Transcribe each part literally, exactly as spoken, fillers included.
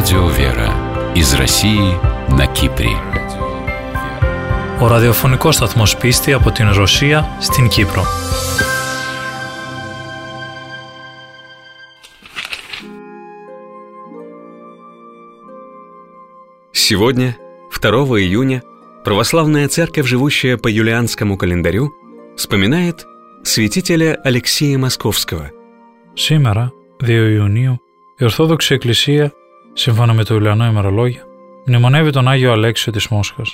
Радио Вера из России на Κύπρη. Ο ραδιοφωνικός σταθμός Πίστη από την Ρωσία στην Κύπρο. Сегодня, второго июня, православная церковь, живущая по юлианскому календарю, вспоминает святителя Алексия Московского. Σήμερα, δύο Ιουνίου, η Ορθόδοξη Εκκλησία, σύμφωνα με το Ιουλιανό ημερολόγιο, μνημονεύει τον Άγιο Αλέξιο της Μόσχας.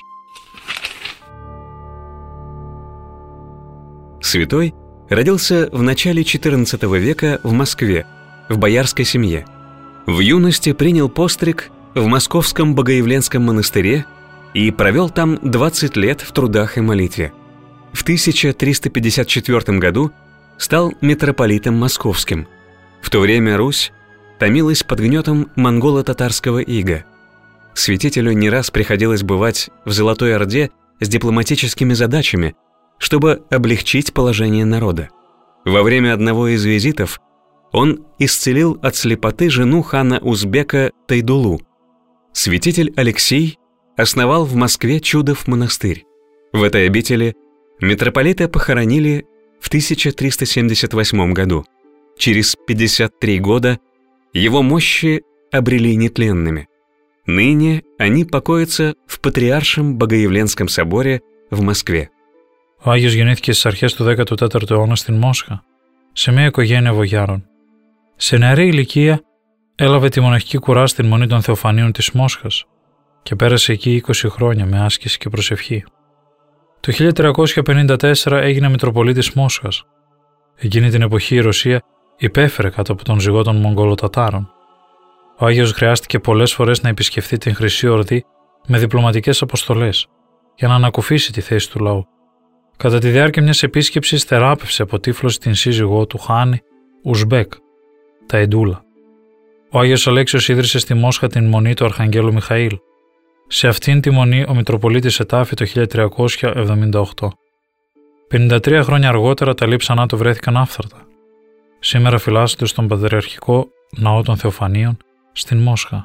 Святой родился в начале четырнадцатого века в Москве, в боярской семье. В юности принял постриг в Московском Богоявленском монастыре и провел там двадцать лет в трудах и молитве. В тысяча триста пятьдесят четвёртом году стал митрополитом московским. В то время Русь томилась под гнетом монголо-татарского ига. Святителю не раз приходилось бывать в Золотой Орде с дипломатическими задачами, чтобы облегчить положение народа. Во время одного из визитов он исцелил от слепоты жену хана Узбека Тайдулу. Святитель Алексий основал в Москве Чудов монастырь. В этой обители митрополита похоронили в тысяча триста семьдесят восьмом году. Через пятьдесят три года его мощи обрели нетленными. Ныне они покоятся в Πατριάρχем Богоявленском соборе в Москве. Ο Άγιος γεννήθηκε στις αρχές του δέκατου τέταρτου αιώνα στην Μόσχα, σε μια οικογένεια βογιάρων. Σε νεαρή ηλικία έλαβε τη μοναχική κουρά στην Μονή των Θεοφανίων της Μόσχας και πέρασε εκεί είκοσι χρόνια με άσκηση και προσευχή. Το χίλια τριακόσια πενήντα τέσσερα έγινε Μητροπολίτης Μόσχας. Εκείνη την εποχή η Ρωσία υπέφερε κάτω από τον ζυγό των Μογγολοτατάρων. Ο Άγιος χρειάστηκε πολλές φορές να επισκεφθεί την Χρυσή Ορδή με διπλωματικές αποστολές για να ανακουφίσει τη θέση του λαού. Κατά τη διάρκεια μιας επίσκεψης θεράπευσε από τύφλωση την σύζυγό του Χάνη Ουσμπέκ, Ταϊντούλα. Ο Άγιος Αλέξιος ίδρυσε στη Μόσχα την Μονή του Αρχαγγέλου Μιχαήλ. Σε αυτήν τη μονή ο Μητροπολίτης ετάφη το χίλια τριακόσια εβδομήντα οκτώ. πενήντα τρία χρόνια αργότερα τα λείψανά του βρέθηκαν άφθαρτα. Σήμερα φυλάσσονται στον Πατριαρχικό Ναό των Θεοφανίων στην Μόσχα.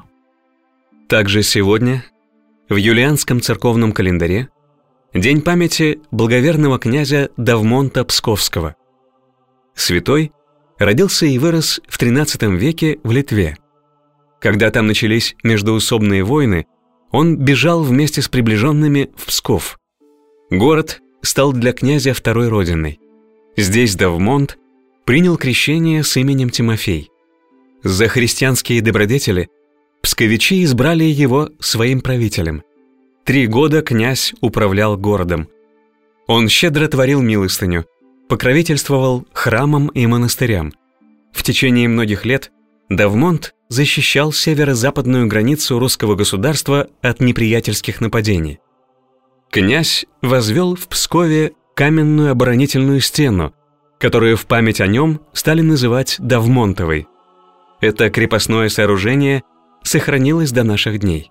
Также сегодня, в юлианском церковном календаре, день памяти благоверного князя Давмонта Псковского. Святой родился и вырос в тринадцатом веке в Литве. Когда там начались междоусобные войны, он бежал вместе с приближенными в Псков. Город стал для князя второй родиной. Здесь Давмонт принял крещение с именем Тимофей. За христианские добродетели псковичи избрали его своим правителем. Три года князь управлял городом. Он щедро творил милостыню, покровительствовал храмам и монастырям. В течение многих лет Давмонт защищал северо-западную границу русского государства от неприятельских нападений. Князь возвел в Пскове каменную оборонительную стену, которую в память о нем стали называть Давмонтовой. Это крепостное сооружение сохранилось до наших дней.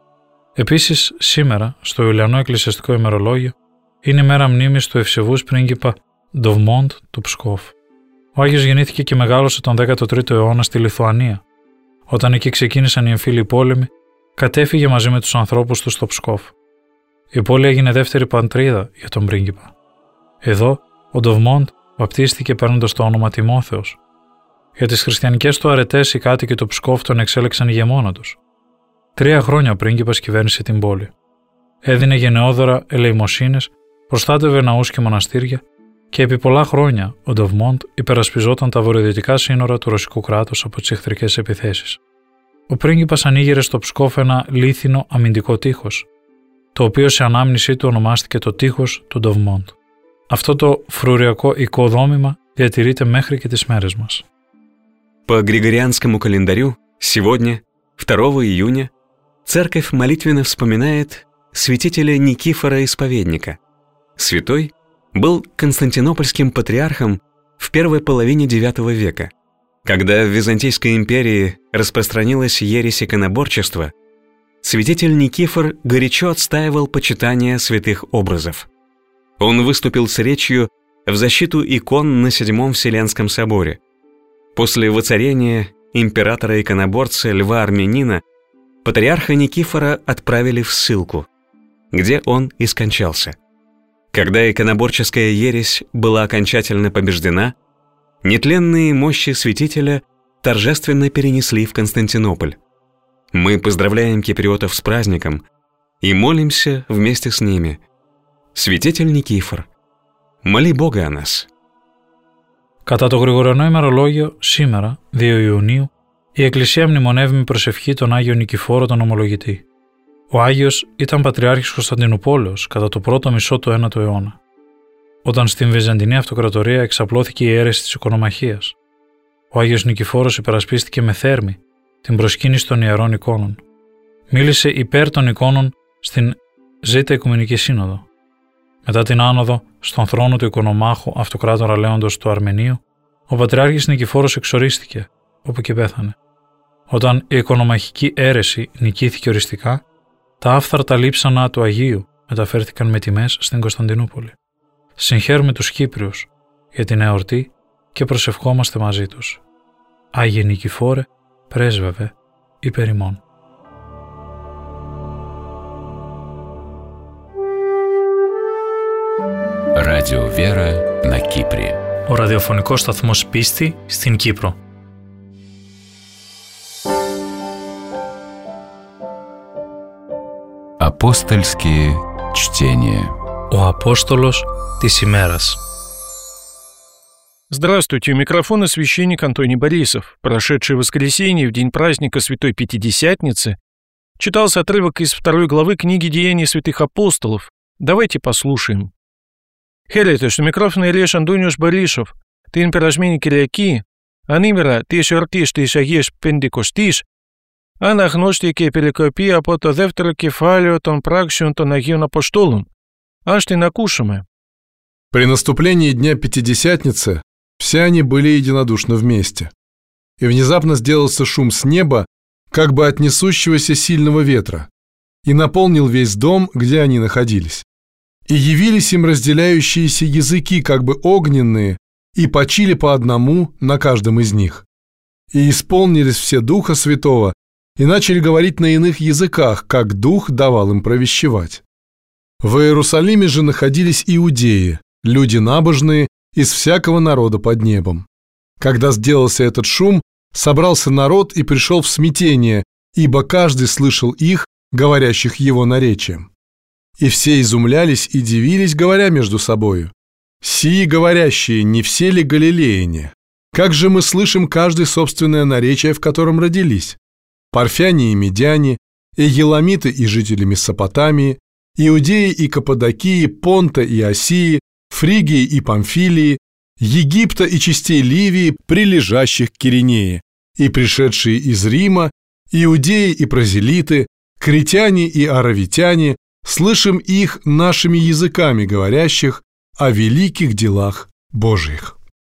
Επίσης, σήμερα, στο Ιουλιανό Εκκλησιαστικό ημερολόγιο, είναι η μέρα μνήμης του ευσεβούς πρίγκιπα Ντοβμόντ του Πσκόφ. Ο Άγιος γεννήθηκε και μεγάλωσε τον δέκατο τρίτο αιώνα στη Λιθουανία. Όταν εκεί ξεκίνησαν οι εμφύλιοι πόλεμοι, κατέφυγε μαζί με τους ανθρώπους του στο Πσκόφ. Η πόλη έγινε δεύτερη πατρίδα για τον πρίγκιπα. Εδώ, ο Ντοβμόντ βαπτίστηκε παίρνοντας το όνομα Τιμόθεος. Για τις χριστιανικές του αρετές, οι κάτοικοι του Πσκόφ τον εξέλεξαν ηγεμόνα τους. Τρία χρόνια ο πρίγκιπας κυβέρνησε την πόλη. Έδινε γενναιόδωρα ελεημοσύνες, προστάτευε ναούς και μοναστήρια και επί πολλά χρόνια ο Ντοβμόντ υπερασπιζόταν τα βορειοδυτικά σύνορα του ρωσικού κράτους από τις εχθρικές επιθέσεις. Ο πρίγκιπας ανοίγειρε στο Πσκόφ ένα λίθινο αμυντικό τείχος, το οποίο σε ανάμνησή του ονομάστηκε το τείχος του Ντοβμόντ. Αυτό το φρουριακό οικοδόμημα διατηρείται μέχρι και τις μέρες μας. По Григорианскому календарю сегодня, второго июня, церковь молитвенно вспоминает святителя Никифора Исповедника. Святой был константинопольским патриархом в первой половине девятого века. Когда в Византийской империи распространилась ересь иконоборчества, святитель Никифор горячо отстаивал почитание святых образов. Он выступил с речью в защиту икон на Седьмом Вселенском соборе. После воцарения императора-иконоборца Льва Армянина патриарха Никифора отправили в ссылку, где он и скончался. Когда иконоборческая ересь была окончательно побеждена, нетленные мощи святителя торжественно перенесли в Константинополь. Мы поздравляем киприотов с праздником и молимся вместе с ними. Святитель Никифор, моли Бога о нас. Κατά το Γρηγοριανό ημερολόγιο, σήμερα, δύο Ιουνίου, η Εκκλησία μνημονεύει με προσευχή τον Άγιο Νικηφόρο τον Ομολογητή. Ο Άγιος ήταν Πατριάρχης Κωνσταντινουπόλεως κατά το πρώτο μισό του ένατου αιώνα, όταν στην Βυζαντινή Αυτοκρατορία εξαπλώθηκε η αίρεση της οικονομαχίας. Ο Άγιος Νικηφόρος υπερασπίστηκε με θέρμη την προσκύνηση των ιερών εικόνων. Μίλησε υπέρ των εικόνων στην Ζήτα Οικουμενική Σύνοδο. Μετά την άνοδο στον θρόνο του οικονομάχου Αυτοκράτορα Λέοντος του Αρμενίου, ο Πατριάρχης Νικηφόρος εξορίστηκε, όπου και πέθανε. Όταν η οικονομαχική αίρεση νικήθηκε οριστικά, τα άφθαρτα λείψανα του Αγίου μεταφέρθηκαν με τιμές στην Κωνσταντινούπολη. Συγχαίρουμε τους Κύπριους για την εορτή και προσευχόμαστε μαζί τους. Άγιε Νικηφόρε, πρέσβευε υπέρ ημών. Радио Вера на Кипре. Ο ραδιοφωνικός σταθμός Πίστη στην Κύπρο. Апостольские чтения. Ο Απόστολος της ημέρας. Здравствуйте, у микрофона священник Антоний Борисов. Прошедшее воскресенье, в день праздника Святой Пятидесятницы, читался отрывок из второй главы книги «Деяний святых апостолов». Давайте послушаем. Χαίρετε, στο μικρόφωνο Ηλίας Αντώνιος Борисов. Την περασμένη Κυριακή, ανήμερα της εορτής της Αγίας Πεντηκοστής, αναγνώστηκε η περικοπή από το δεύτερο κεφάλαιο των πράξεων των Αγίων Αποστόλων. Ας την ακούσουμε. При наступлении Дня Пятидесятницы все они были единодушно вместе. И внезапно сделался шум с неба, как бы от несущегося сильного ветра, и наполнил весь дом, где они находились. И явились им разделяющиеся языки, как бы огненные, и почили по одному на каждом из них. И исполнились все Духа Святого, и начали говорить на иных языках, как Дух давал им провещевать. В Иерусалиме же находились иудеи, люди набожные, из всякого народа под небом. Когда сделался этот шум, собрался народ и пришел в смятение, ибо каждый слышал их, говорящих его наречием. И все изумлялись и дивились, говоря между собою: «Сии говорящие, не все ли галилеяне? Как же мы слышим каждый собственное наречие, в котором родились? Парфяне и медяне, и еламиты и жители Месопотамии, Иудеи и Каппадокии, Понта и Осии, Фригии и Памфилии, Египта и частей Ливии, прилежащих к Киринее, и пришедшие из Рима, иудеи и прозелиты, критяне и аравитяне, слышим их нашими языками говорящих о великих делах Божьих».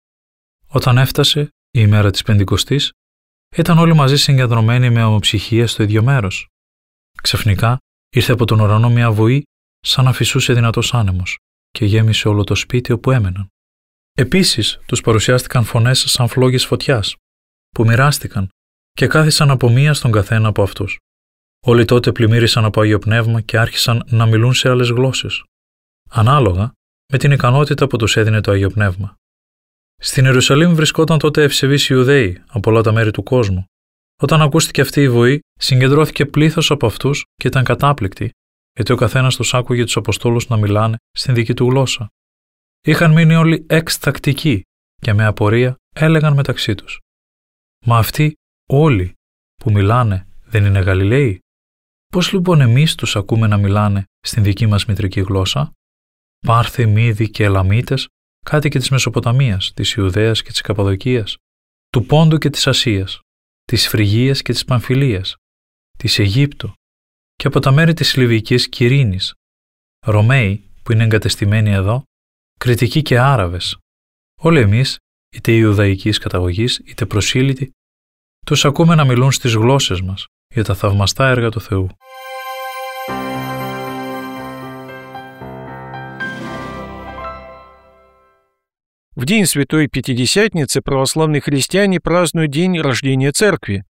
Όταν έφτασε η ημέρα της Πεντηκοστής, ήταν όλοι μαζί συγκεντρωμένοι με ομοψυχία στο ίδιο μέρος. Ξαφνικά ήρθε από τον ουρανό μια βοή σαν να φυσούσε δυνατός άνεμος και γέμισε όλο το σπίτι όπου έμεναν. Επίσης τους παρουσιάστηκαν φωνές σαν φλόγες φωτιάς, που μοιράστηκαν και κάθισαν από μία στον καθένα από αυτούς. Όλοι τότε πλημμύρισαν από Άγιο Πνεύμα και άρχισαν να μιλούν σε άλλες γλώσσες, ανάλογα με την ικανότητα που τους έδινε το Άγιο Πνεύμα. Στην Ιερουσαλήμ βρισκόταν τότε ευσεβείς Ιουδαίοι από όλα τα μέρη του κόσμου. Όταν ακούστηκε αυτή η βοή, συγκεντρώθηκε πλήθος από αυτούς και ήταν κατάπληκτοι, γιατί ο καθένας τους άκουγε τους Αποστόλους να μιλάνε στην δική του γλώσσα. Είχαν μείνει όλοι εξτακτικοί και με απορία έλεγαν μεταξύ τους: «Μα αυτοί όλοι που μιλάνε δεν είναι Γαλιλαίοι? Πώς λοιπόν εμείς τους ακούμε να μιλάνε στην δική μας μητρική γλώσσα?» Πάρθοι, Μήδοι και Ελαμίτες, κάτοικοι της Μεσοποταμίας, της Ιουδαίας και της Καπαδοκίας, του Πόντου και της Ασίας, της Φρυγίας και της Παμφιλίας, της Αιγύπτου και από τα μέρη της Λιβυκής Κυρίνης, Ρωμαίοι που είναι εγκατεστημένοι εδώ, Κρητικοί και Άραβες. Όλοι εμείς, είτε Ιουδαϊκής καταγωγής είτε προσήλυτοι, τους ακούμε να μιλούν στις γλώσσες μας για τα θαυμαστά έργα του Θεού. В день Святой Пятидесятницы православные христиане празднуют день рождения Церкви.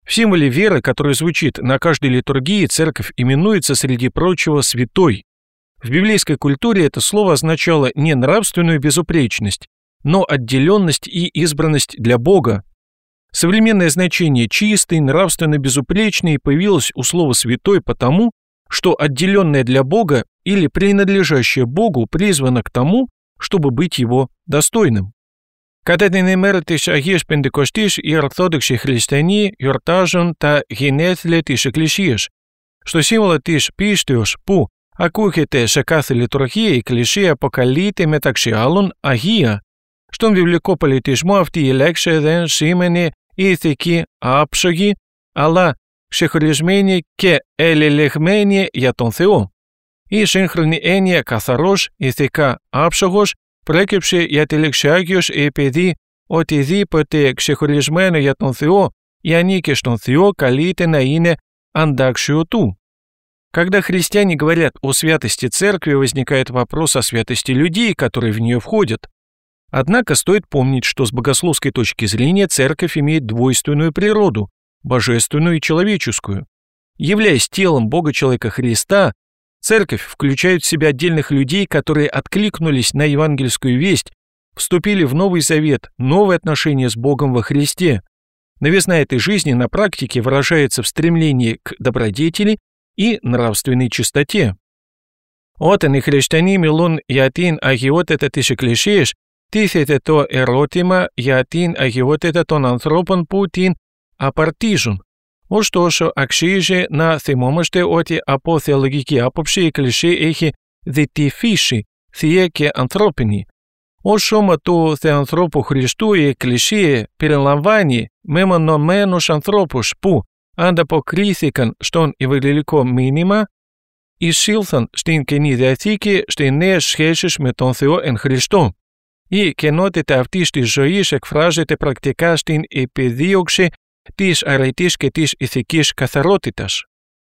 В символе веры, который звучит на каждой литургии, церковь именуется, среди прочего, святой. В библейской культуре это слово означало не нравственную безупречность, но отделенность и избранность для Бога. Современное значение «чистый», «нравственно безупречный» появилось у слова «святой» потому, что отделенное для Бога или принадлежащее Богу призвано к тому, чтобы быть его достойным. Κατά την ημέρα της Αγίας Πεντηκοστής, οι Ορθόδοξοι Χριστιανοί γιορτάζουν τα γενέθλια της Εκκλησίας. Στο σύμβολο της πίστεως που ακούγεται σε κάθε λειτουργία, η Εκκλησία αποκαλείται μεταξύ άλλων Αγία. Στον βιβλικό πολιτισμό αυτή η λέξη δεν σημαίνει ηθική άψογη, αλλά ξεχωρισμένη και ελελεγμένη για τον Θεό. Η σύγχρονη έννοια καθαρός, ηθικά άψογος προέκυψε για τη λέξη Άγιος επειδή οτιδήποτε ξεχωρισμένο για τον Θεό ή ανήκει στον Θεό καλείται να είναι αντάξιο του. Когда христиане говорят о святости церкви, возникает вопрос о святости людей, которые в нее входят. Однако стоит помнить, что с богословской точки зрения церковь имеет двойственную природу – божественную и человеческую. Являясь телом Бога-человека Христа, церковь включает в себя отдельных людей, которые откликнулись на евангельскую весть, вступили в Новый Завет, новые отношения с Богом во Христе. Новизна этой жизни на практике выражается в стремлении к добродетели и нравственной чистоте. Όταν οι χριστιανοί μιλούν για την αγιότητα της Εκκλησίας, τίθεται το ερώτημα για την αγιότητα των ανθρώπων που την απαρτίζουν. Ωστόσο, αξίζει να θυμόμαστε ότι από θεολογική άποψη η Εκκλησία έχει διτή φύση, θεία και ανθρώπινη. Ως σώμα του Θεανθρώπου Χριστού η Εκκλησία περιλαμβάνει μεμονωμένους ανθρώπους που ανταποκρίθηκαν στον ευαγγελικό μήνυμα, εισήλθαν στην Καινή Διαθήκη στις νέες σχέσεις με τον Θεό εν Χριστώ. Η καινότητα αυτής της ζωής εκφράζεται πρακτικά στην επιδίωξη της αρετής και της ηθικής καθαρότητας.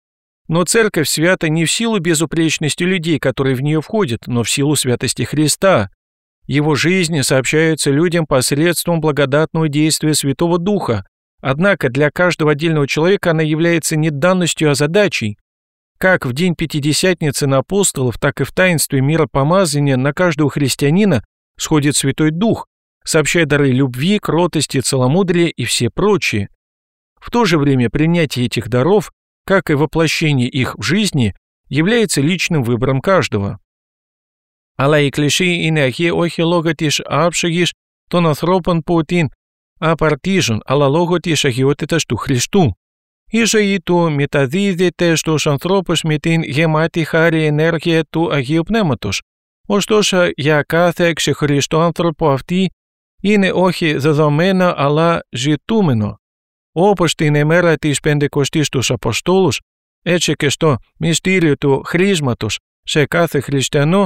Но церковь свята не в силу безупречности людей, которые в нее входят, но в силу святости Христа. Его жизнь сообщается людям посредством благодатного действия Святого Духа, однако для каждого отдельного человека она является не данностью, а задачей. Как в день Пятидесятницы на апостолов, так и в таинстве миропомазания на каждого христианина сходит Святой Дух, сообщая дары любви, кротости, целомудрия и все прочие. В то же время принятие этих даров, как и воплощение их в жизни, является личным выбором каждого. Αλλά η Εκκλησία είναι αγία όχι λόγω της άψογης των ανθρώπων που την απαρτίζουν, αλλά λόγω της αγιότητας του Χριστού. Η ζωή του μεταδίδεται στους ανθρώπους με την γεμάτη χάρη ενέργεια του Αγίου Πνεύματος. Ωστόσο, για κάθε ξεχωριστό άνθρωπο αυτή είναι όχι δεδομένα, αλλά ζητούμενο. Όπως την ημέρα της Πεντηκοστής τους Αποστόλους, έτσι και στο μυστήριο του χρήσματος σε κάθε χριστιανό,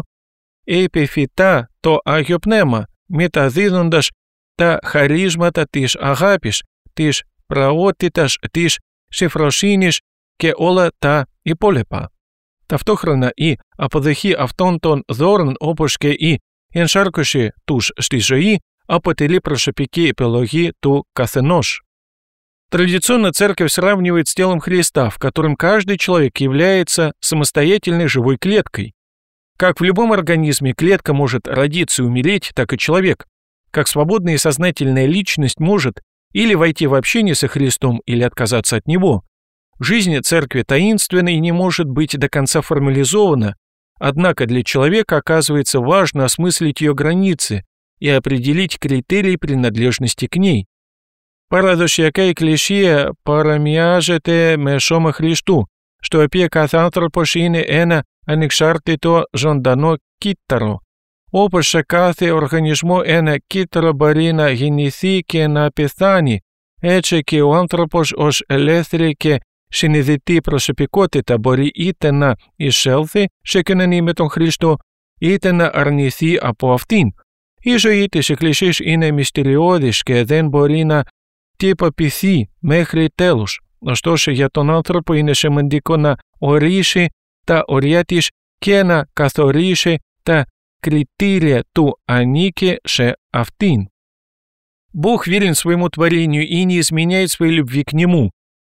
επιφυτά το Άγιο Πνεύμα, μεταδίδοντας τα χαρίσματα της αγάπης, της πραότητας, της συμφροσύνης και όλα τα υπόλοιπα. Ταυτόχρονα η αποδοχή αυτών των δώρων όπως και η ενσάρκωση τους στη ζωή αποτελεί προσωπική επιλογή του καθενός. Традиционно церковь сравнивает с телом Христа, в котором каждый человек является самостоятельной живой клеткой. Как в любом организме клетка может родиться и умереть, так и человек, как свободная и сознательная личность может или войти в общение со Христом, или отказаться от Него. Жизнь церкви таинственна и не может быть до конца формализована, однако для человека оказывается важно осмыслить ее границы и определить критерии принадлежности к ней. Παραδοσιακά η Εκκλησία παραμοιάζεται με σώμα Χριστού, στο οποίο κάθε άνθρωπος είναι ένα ανεξάρτητο ζωντανό κύτταρο. Όπως σε κάθε οργανισμό ένα κύτταρο μπορεί να γεννηθεί και να πεθάνει, έτσι και ο άνθρωπος ως ελεύθερη και συνειδητή προσωπικότητα μπορεί είτε να εισέλθει σε κοινωνία με τον Χριστό, είτε να αρνηθεί από αυτήν. Η ζωή της Εκκλησίας είναι μυστηριώδης και δεν μπορεί να τυποποιηθεί μέχρι τέλους. Ωστόσο για τον άνθρωπο είναι σημαντικό να ορίσει τα ωριά της και να καθορίσει τα κριτήρια του ανήκει σε αυτήν. Бог верен своему творению и не изменяет своей любви к нему.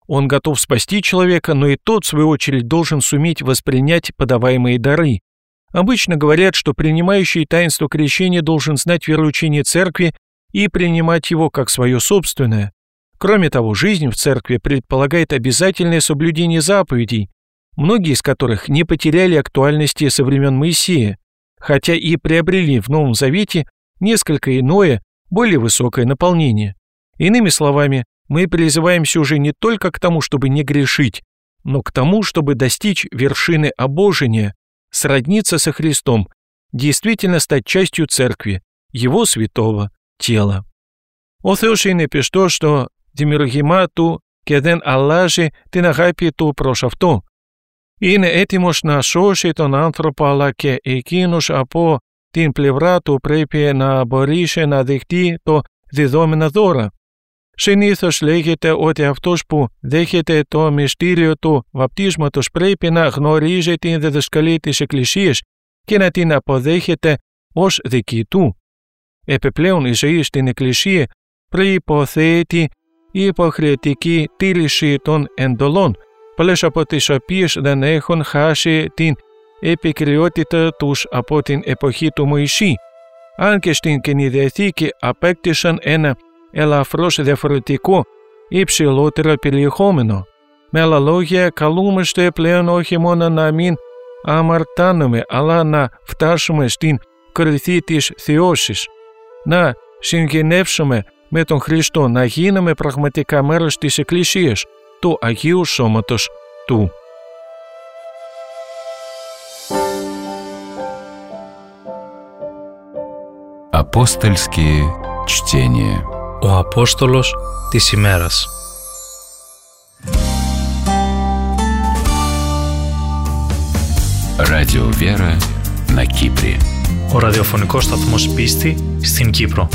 Он готов спасти человека, но и тот, в свою очередь, должен суметь воспринять подаваемые дары. Обычно говорят, что принимающий таинство крещения должен знать вероучение церкви и принимать его как свое собственное. Кроме того, жизнь в церкви предполагает обязательное соблюдение заповедей, многие из которых не потеряли актуальности со времен Моисея, хотя и приобрели в Новом Завете несколько иное, более высокое наполнение. Иными словами, мы призываемся уже не только к тому, чтобы не грешить, но к тому, чтобы достичь вершины обожения, сродниться со Христом, действительно стать частью церкви, его святого τела. Ο Θεός είναι πιστός στο δημιουργήμα του και δεν αλλάζει την αγάπη του προς αυτό. Είναι έτοιμος να σώσει τον άνθρωπο, αλλά και εκείνος από την πλευρά του πρέπει να μπορέσει να δεχτεί το διδόμενο δώρα. Συνήθως λέγεται ότι αυτός που δέχεται το μυστήριο του βαπτίσματος πρέπει να γνωρίζει την διδασκαλία της Εκκλησίας και να την αποδέχεται ως δική του. Επιπλέον η ζωή στην Εκκλησία προϋποθέτει υποχρεωτική τήρηση των εντολών, πολλές από τις οποίες δεν έχουν χάσει την επικριότητα τους από την εποχή του Μωυσή, αν και στην Καινή Διαθήκη απέκτησαν ένα ελαφρώς διαφορετικό υψηλότερο περιεχόμενο. Με άλλα λόγια, καλούμαστε πλέον όχι μόνο να μην αμαρτάνουμε, αλλά να φτάσουμε στην κορυφή της θεώσης, να συγγενεύσουμε με τον Χριστό, να γίνουμε πραγματικά μέρος της Εκκλησίας, του Αγίου Σώματος Του. Апостольские чтения. Ο Απόστολος της ημέρας. Радио Вера на Кипре. Ο ραδιοφωνικός σταθμός Πίστη στην Κύπρο.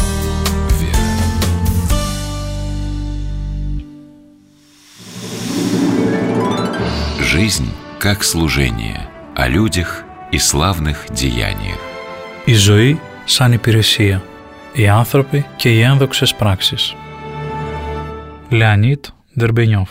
Жизнь как служение, о людях и славных деяниях. Η ζωή σαν υπηρεσία, οι άνθρωποι και οι ένδοξες πράξεις. Леонид Дербенев.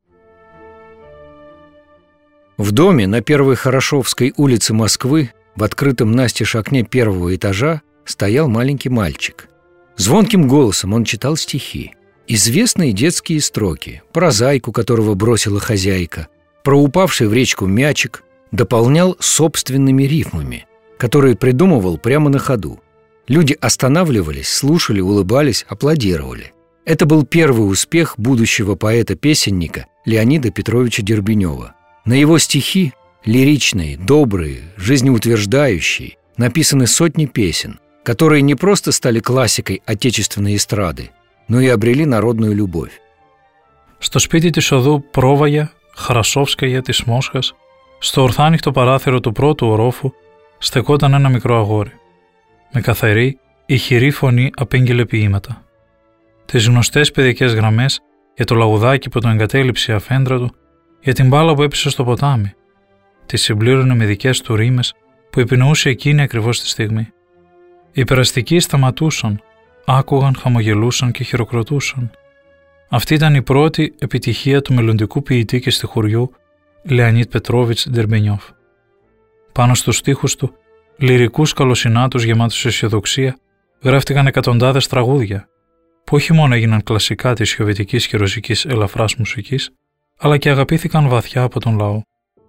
В доме на Первой Хорошевской улице Москвы в открытом настежь окне первого этажа стоял маленький мальчик. Звонким голосом он читал стихи, известные детские строки, про зайку, которого бросила хозяйка, про упавший в речку мячик, дополнял собственными рифмами, которые придумывал прямо на ходу. Люди останавливались, слушали, улыбались, аплодировали. Это был первый успех будущего поэта-песенника Леонида Петровича Дербенева. На его стихи, лиричные, добрые, жизнеутверждающие, написаны сотни песен, которые не просто стали классикой отечественной эстрады, но и обрели народную любовь. Στο σπίτι της οδού Πρόβαγια, Χαρασόφσκαγια της Μόσχας, στο ορθάνυχτο παράθυρο του πρώτου ορόφου, στεκόταν ένα μικρό αγόρι. Με καθαρή, ηχηρή φωνή απήγγειλε ποίηματα. Τις γνωστές παιδικές γραμμές για το λαγουδάκι που τον εγκατέλειψε η αφέντρα του, για την μπάλα που έπεσε στο ποτάμι. Τις συμπλήρωνε με δικές του ρήμες που επινοούσε εκείνη ακριβώς τη στιγμή. Οι περαστικοί σταματούσαν, άκουγαν, χαμογελούσαν και χειροκροτούσαν. Αυτή ήταν η πρώτη επιτυχία του μελλοντικού ποιητή και στιχουριού Λεωνίδ Πετρόβιτς Ντερμπενιόφ. Πάνω στους στίχους του, λυρικούς καλοσυνάτους γεμάτους αισιοδοξία, γράφτηκαν εκατοντάδες τραγούδια, που όχι μόνο έγιναν κλασικά της σοβιετικής και ρωσικής ελαφράς μουσικής, αλλά και αγαπήθηκαν βαθιά από τον λαό.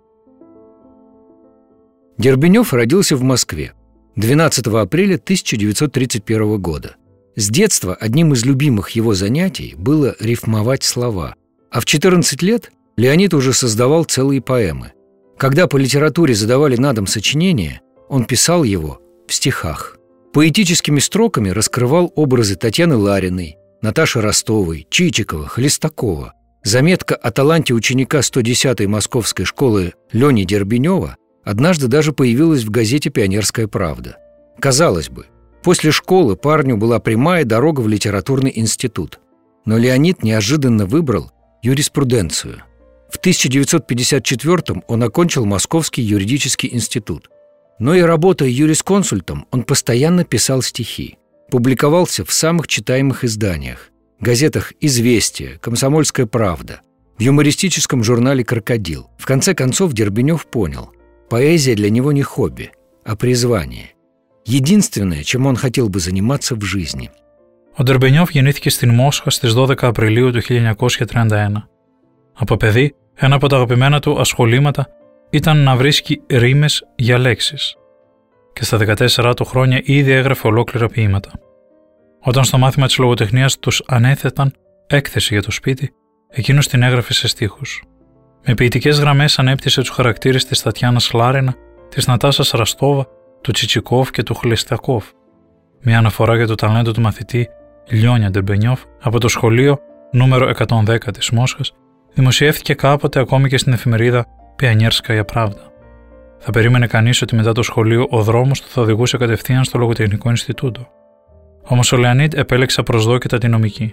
Дербенев родился в Москве двенадцатого апреля тысяча девятьсот тридцать первого года. С детства одним из любимых его занятий было рифмовать слова, а в четырнадцать лет Леонид уже создавал целые поэмы. Когда по литературе задавали на дом сочинение, он писал его в стихах. Поэтическими строками раскрывал образы Татьяны Лариной, Наташи Ростовой, Чичикова, Хлестакова. Заметка о таланте ученика сто десятой московской школы Лени Дербенева однажды даже появилась в газете «Пионерская правда». Казалось бы, после школы парню была прямая дорога в литературный институт. Но Леонид неожиданно выбрал юриспруденцию. В тысяча девятьсот пятьдесят четвёртом он окончил Московский юридический институт. Но и работая юрисконсультом, он постоянно писал стихи. Публиковался в самых читаемых изданиях. Газетах «Известия», «Комсомольская правда». в юмористическом журнале «Крокодил». В конце концов Дербенев понял, поэзия для него не хобби, а призвание. Единственное, чем он хотел бы заниматься в жизни. Ο Ντερμπενιόφ γεννήθηκε στην Μόσχα στις δώδεκα Απριλίου του χίλια εννιακόσια τριάντα ένα. Από παιδί, ένα από τα αγαπημένα του ασχολήματα ήταν να βρίσκει ρήμες για λέξεις. Και στα δεκατέσσερα του χρόνια ήδη έγραφε ολόκληρα ποίηματα. Όταν στο μάθημα της λογοτεχνίας τους ανέθεταν έκθεση για το σπίτι, εκείνος την έγραφε σε στίχους. Με ποιητικές γραμμές ανέπτυσε τους χαρακτήρες της Τατιάνα Σλάρενα, της Νατάσα Ραστόβα, του Τσιτσικόφ και του Χλεστακόφ. Μια αναφορά για το ταλέντο του μαθητή Λιόνια Ντερμπενιόφ από το σχολείο νούμερο εκατόν δέκα της Μόσχας δημοσιεύθηκε κάποτε ακόμη και στην εφημερίδα Πιανιέρσκαια Πράβδα. Θα περίμενε κανείς ότι μετά το σχολείο ο δρόμος του θα οδηγούσε κατευθείαν στο Λογοτεχνικό Ινστιτούτο. Όμως ο Λεανίδ επέλεξε απροσδόκητα τη νομική.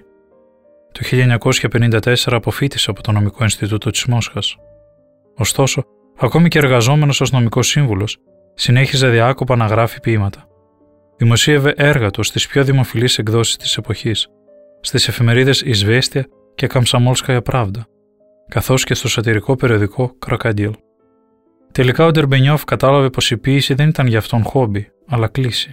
Το χίλια εννιακόσια πενήντα τέσσερα αποφοίτησε από το Νομικό Ινστιτούτο της Μόσχας. Ωστόσο, ακόμη και εργαζόμενος ως νομικός σύμβουλος, συνέχιζε διάκοπα να γράφει ποίηματα. Δημοσίευε έργα του στις πιο δημοφιλείς εκδόσεις της εποχής, στις εφημερίδες Ισβέστια και Καμσαμόλσκαια Πράβδα, καθώς και στο σατυρικό περιοδικό Κροκαντίλ. Τελικά ο Ντερμπενιόφ κατάλαβε πως η ποίηση δεν ήταν για αυτόν χόμπι, αλλά κλίση.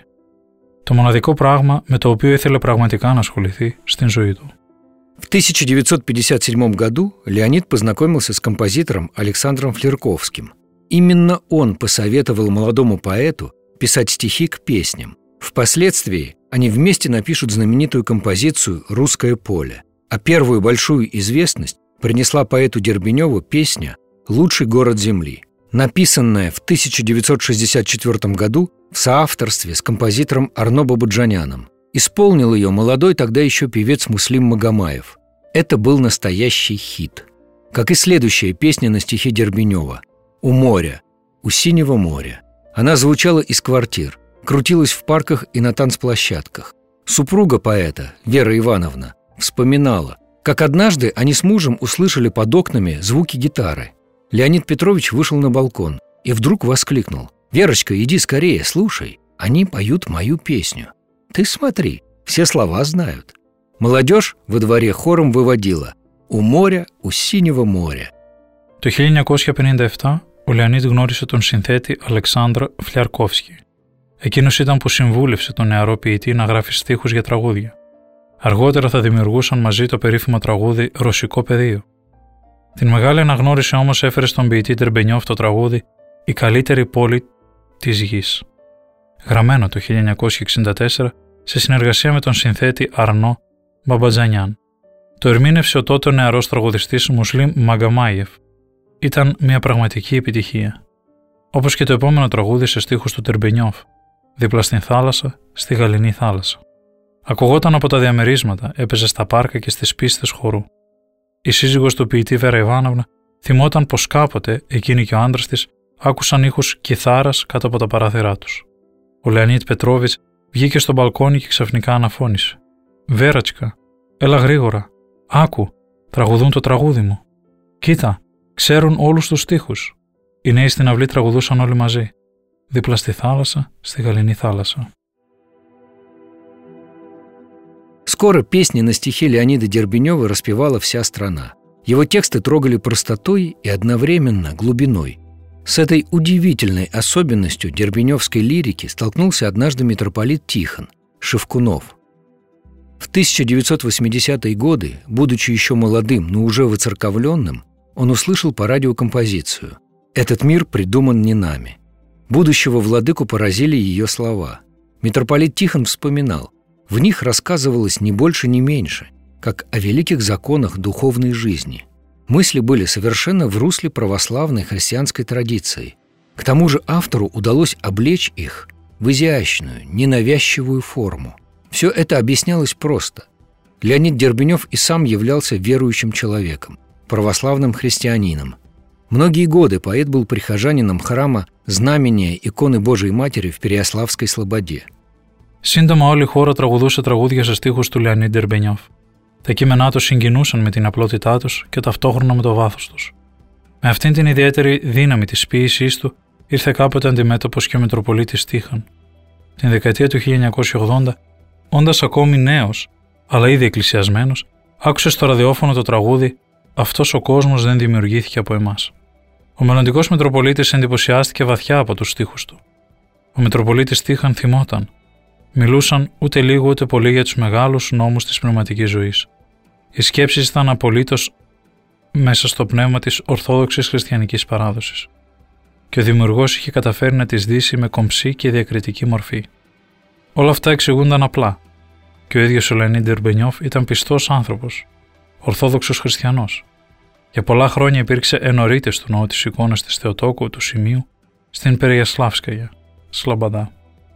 Το μοναδικό πράγμα με το οποίο ήθελε πραγματικά να ασχοληθεί στην ζωή του. В тысяча девятьсот пятьдесят седьмом году Леонид познакомился с композитором Александром Флерковским. Именно он посоветовал молодому поэту писать стихи к песням. Впоследствии они вместе напишут знаменитую композицию «Русское поле». А первую большую известность принесла поэту Дербеневу песня «Лучший город земли», написанная в тысяча девятьсот шестьдесят четвёртом году в соавторстве с композитором Арно Бабаджаняном. Исполнил ее молодой тогда еще певец Муслим Магомаев. Это был настоящий хит. Как и следующая песня на стихи Дербенева «У моря, у синего моря». Она звучала из квартир, крутилась в парках и на танцплощадках. Супруга поэта, Вера Ивановна, вспоминала, как однажды они с мужем услышали под окнами звуки гитары. Леонид Петрович вышел на балкон и вдруг воскликнул: «Верочка, иди скорее, слушай, они поют мою песню. Ты смотри, все слова знают». Молодежь во дворе хором выводила «У моря, у синего моря». Το χίλια εννιακόσια πενήντα επτά ο Λεανίδ γνώρισε τον συνθέτη Αλεξάνδρα Φλιαρκόφσκι. Εκείνος ήταν που συμβούλευσε τον νεαρό ποιητή να γράφει στίχους για τραγούδια. Αργότερα θα δημιουργούσαν μαζί το περίφημο τραγούδι «Ρωσικό πεδίο». Την μεγάλη αναγνώριση όμως έφερε στον ποιητή Ντερμπενιόφ το τραγούδι «Η καλύτερη πόλη της γης», γραμμένο το χίλια εννιακόσια εξήντα τέσσερα σε συνεργασία με τον συνθέτη Αρνό Μπαμπατζανιάν. Το ερμήνευσε ο τότε νεαρός τραγουδιστής Μουσλίμ Μαγκαμάιεφ. Ήταν μια πραγματική επιτυχία. Όπως και το επόμενο τραγούδι σε στίχους του Ντερμπενιόφ, «Δίπλα στην θάλασσα, στη γαληνή θάλασσα». Ακουγόταν από τα διαμερίσματα, έπαιζε στα πάρκα και στις πίστες χορού. Η σύζυγος του ποιητή Βέρα Ιβάνοβνα θυμόταν πως κάποτε εκείνη και ο άντρας της άκουσαν ήχους κιθάρας κάτω από τα παράθυρά τους. Ο Λεανίδ Πετρόβιτς βγήκε στο μπαλκόνι και ξαφνικά αναφώνησε: «Βέρατσκα, έλα γρήγορα, άκου, τραγουδούν το τραγούδι μου. Κοίτα, ξέρουν όλους τους στίχους». Οι νέοι στην αυλή τραγουδούσαν όλοι μαζί. «Δίπλα στη θάλασσα, στη γαληνή θάλασσα». Скоро песни на стихи Леонида Дербенева распевала вся страна. Его тексты трогали простотой и одновременно глубиной. С этой удивительной особенностью дербеневской лирики столкнулся однажды митрополит Тихон Шевкунов. В тысяча девятьсот восьмидесятые годы, будучи еще молодым, но уже воцерковленным, он услышал по радио композицию «Этот мир придуман не нами». Будущего владыку поразили ее слова. Митрополит Тихон вспоминал: в них рассказывалось не больше, ни меньше, как о великих законах духовной жизни. Мысли были совершенно в русле православной христианской традиции. К тому же автору удалось облечь их в изящную, ненавязчивую форму. Все это объяснялось просто. Леонид Дербенев и сам являлся верующим человеком, православным христианином. Многие годы поэт был прихожанином храма Знамения иконы Божией Матери в Переяславской Слободе. Σύντομα όλη η χώρα τραγουδούσε τραγούδια σε στίχους του Λεανίδ Ντερμπενιόφ. Τα κείμενά τους συγκινούσαν με την απλότητά τους και ταυτόχρονα με το βάθος τους. Με αυτήν την ιδιαίτερη δύναμη της ποίησής του ήρθε κάποτε αντιμέτωπος και ο Μητροπολίτης Τίχων. Την δεκαετία του χίλια εννιακόσια ογδόντα, όντας ακόμη νέος, αλλά ήδη εκκλησιασμένος, άκουσε στο ραδιόφωνο το τραγούδι αυτός ο κόσμος δεν δημιουργήθηκε από εμάς. Ο μελλοντικός Μητροπολίτης εντυπωσιάστηκε βαθιά από τους στίχους του. Ο Μητροπολίτης Τύχαν θυμόταν. Μιλούσαν ούτε λίγο ούτε πολύ για τους μεγάλους νόμους της πνευματικής ζωής. Οι σκέψεις ήταν απολύτως μέσα στο πνεύμα της ορθόδοξης χριστιανικής παράδοσης. Και ο δημιουργός είχε καταφέρει να τις δείσει με κομψή και διακριτική μορφή. Όλα αυτά εξηγούνταν απλά. Και ο ίδιος ο Λεωνίδ Ντερμπενιόφ ήταν πιστός άνθρωπος, ορθόδοξος χριστιανός. Για πολλά χρόνια υπήρξε ενορίτες του ναού της εικόνας της Θεοτόκου του Σημείου στην Переяславская, Слобода.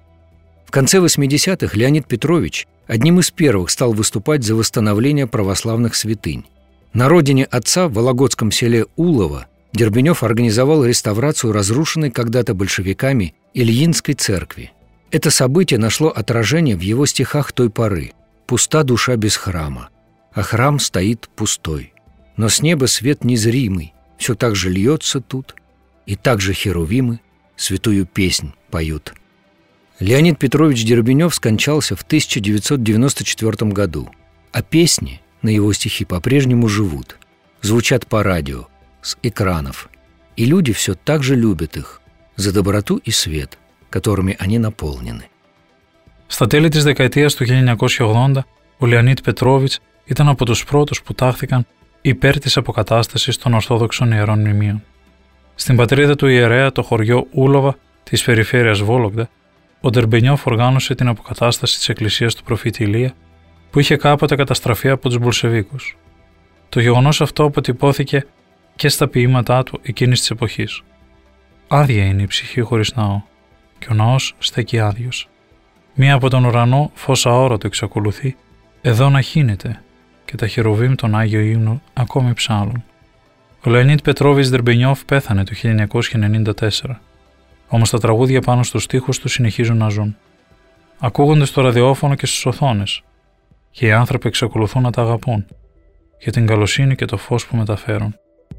В конце восьмидесятых Леонид Петрович одним из первых стал выступать за восстановление православных святынь. На родине отца, в Вологодском селе Улово, Дербенев организовал реставрацию разрушенной когда-то большевиками Ильинской церкви. Это событие нашло отражение в его стихах той поры: «Пуста душа без храма, а храм стоит пустой. Но с неба свет незримый, все так же льется тут, и так же херувимы святую песнь поют». Леонид Петрович Дербенев скончался в тысяча девятьсот девяносто четвёртом году, а песни на его стихи по-прежнему живут, звучат по радио, с экранов, и люди все так же любят их за доброту и свет, которыми они наполнены. Στα τέλη της δεκαετίας του χίλια εννιακόσια ογδόντα, ο Λεωνίδ Πετρόβιτς ήταν από τους πρώτους που τάχθηκαν υπέρ της αποκατάστασης των Ορθόδοξων Ιερών Μνημείων. Στην πατρίδα του ιερέα, το χωριό Ούλοβα της περιφέρειας Βόλογδα, ο Ντερμπενιόφ οργάνωσε την αποκατάσταση της εκκλησίας του προφήτη Ηλία, που είχε κάποτε καταστραφεί από τους Μπολσεβίκους. Το γεγονός αυτό αποτυπώθηκε και στα ποίηματά του εκείνης της εποχής. Άδεια είναι η ψυχή χωρίς ναό, και ο ναός στέκει άδειος. Μία από τον ουρανό φως αόρατο εξακολουθεί, εδώ να χύνεται, και τα χερουβίμ τον Άγιο Ύμνο ακόμη ψάλλουν. Ο Λεωνίδ Πετρόβιτς Ντερμπενιόφ πέθανε το χίλια εννιακόσια ενενήντα τέσσερα, όμως τα τραγούδια πάνω στους στίχους του συνεχίζουν να ζουν. Ακούγονται στο ραδιόφωνο και στις οθόνες, και οι άνθρωποι εξακολουθούν να τα αγαπούν, για την καλοσύνη και το φως που μεταφέρουν.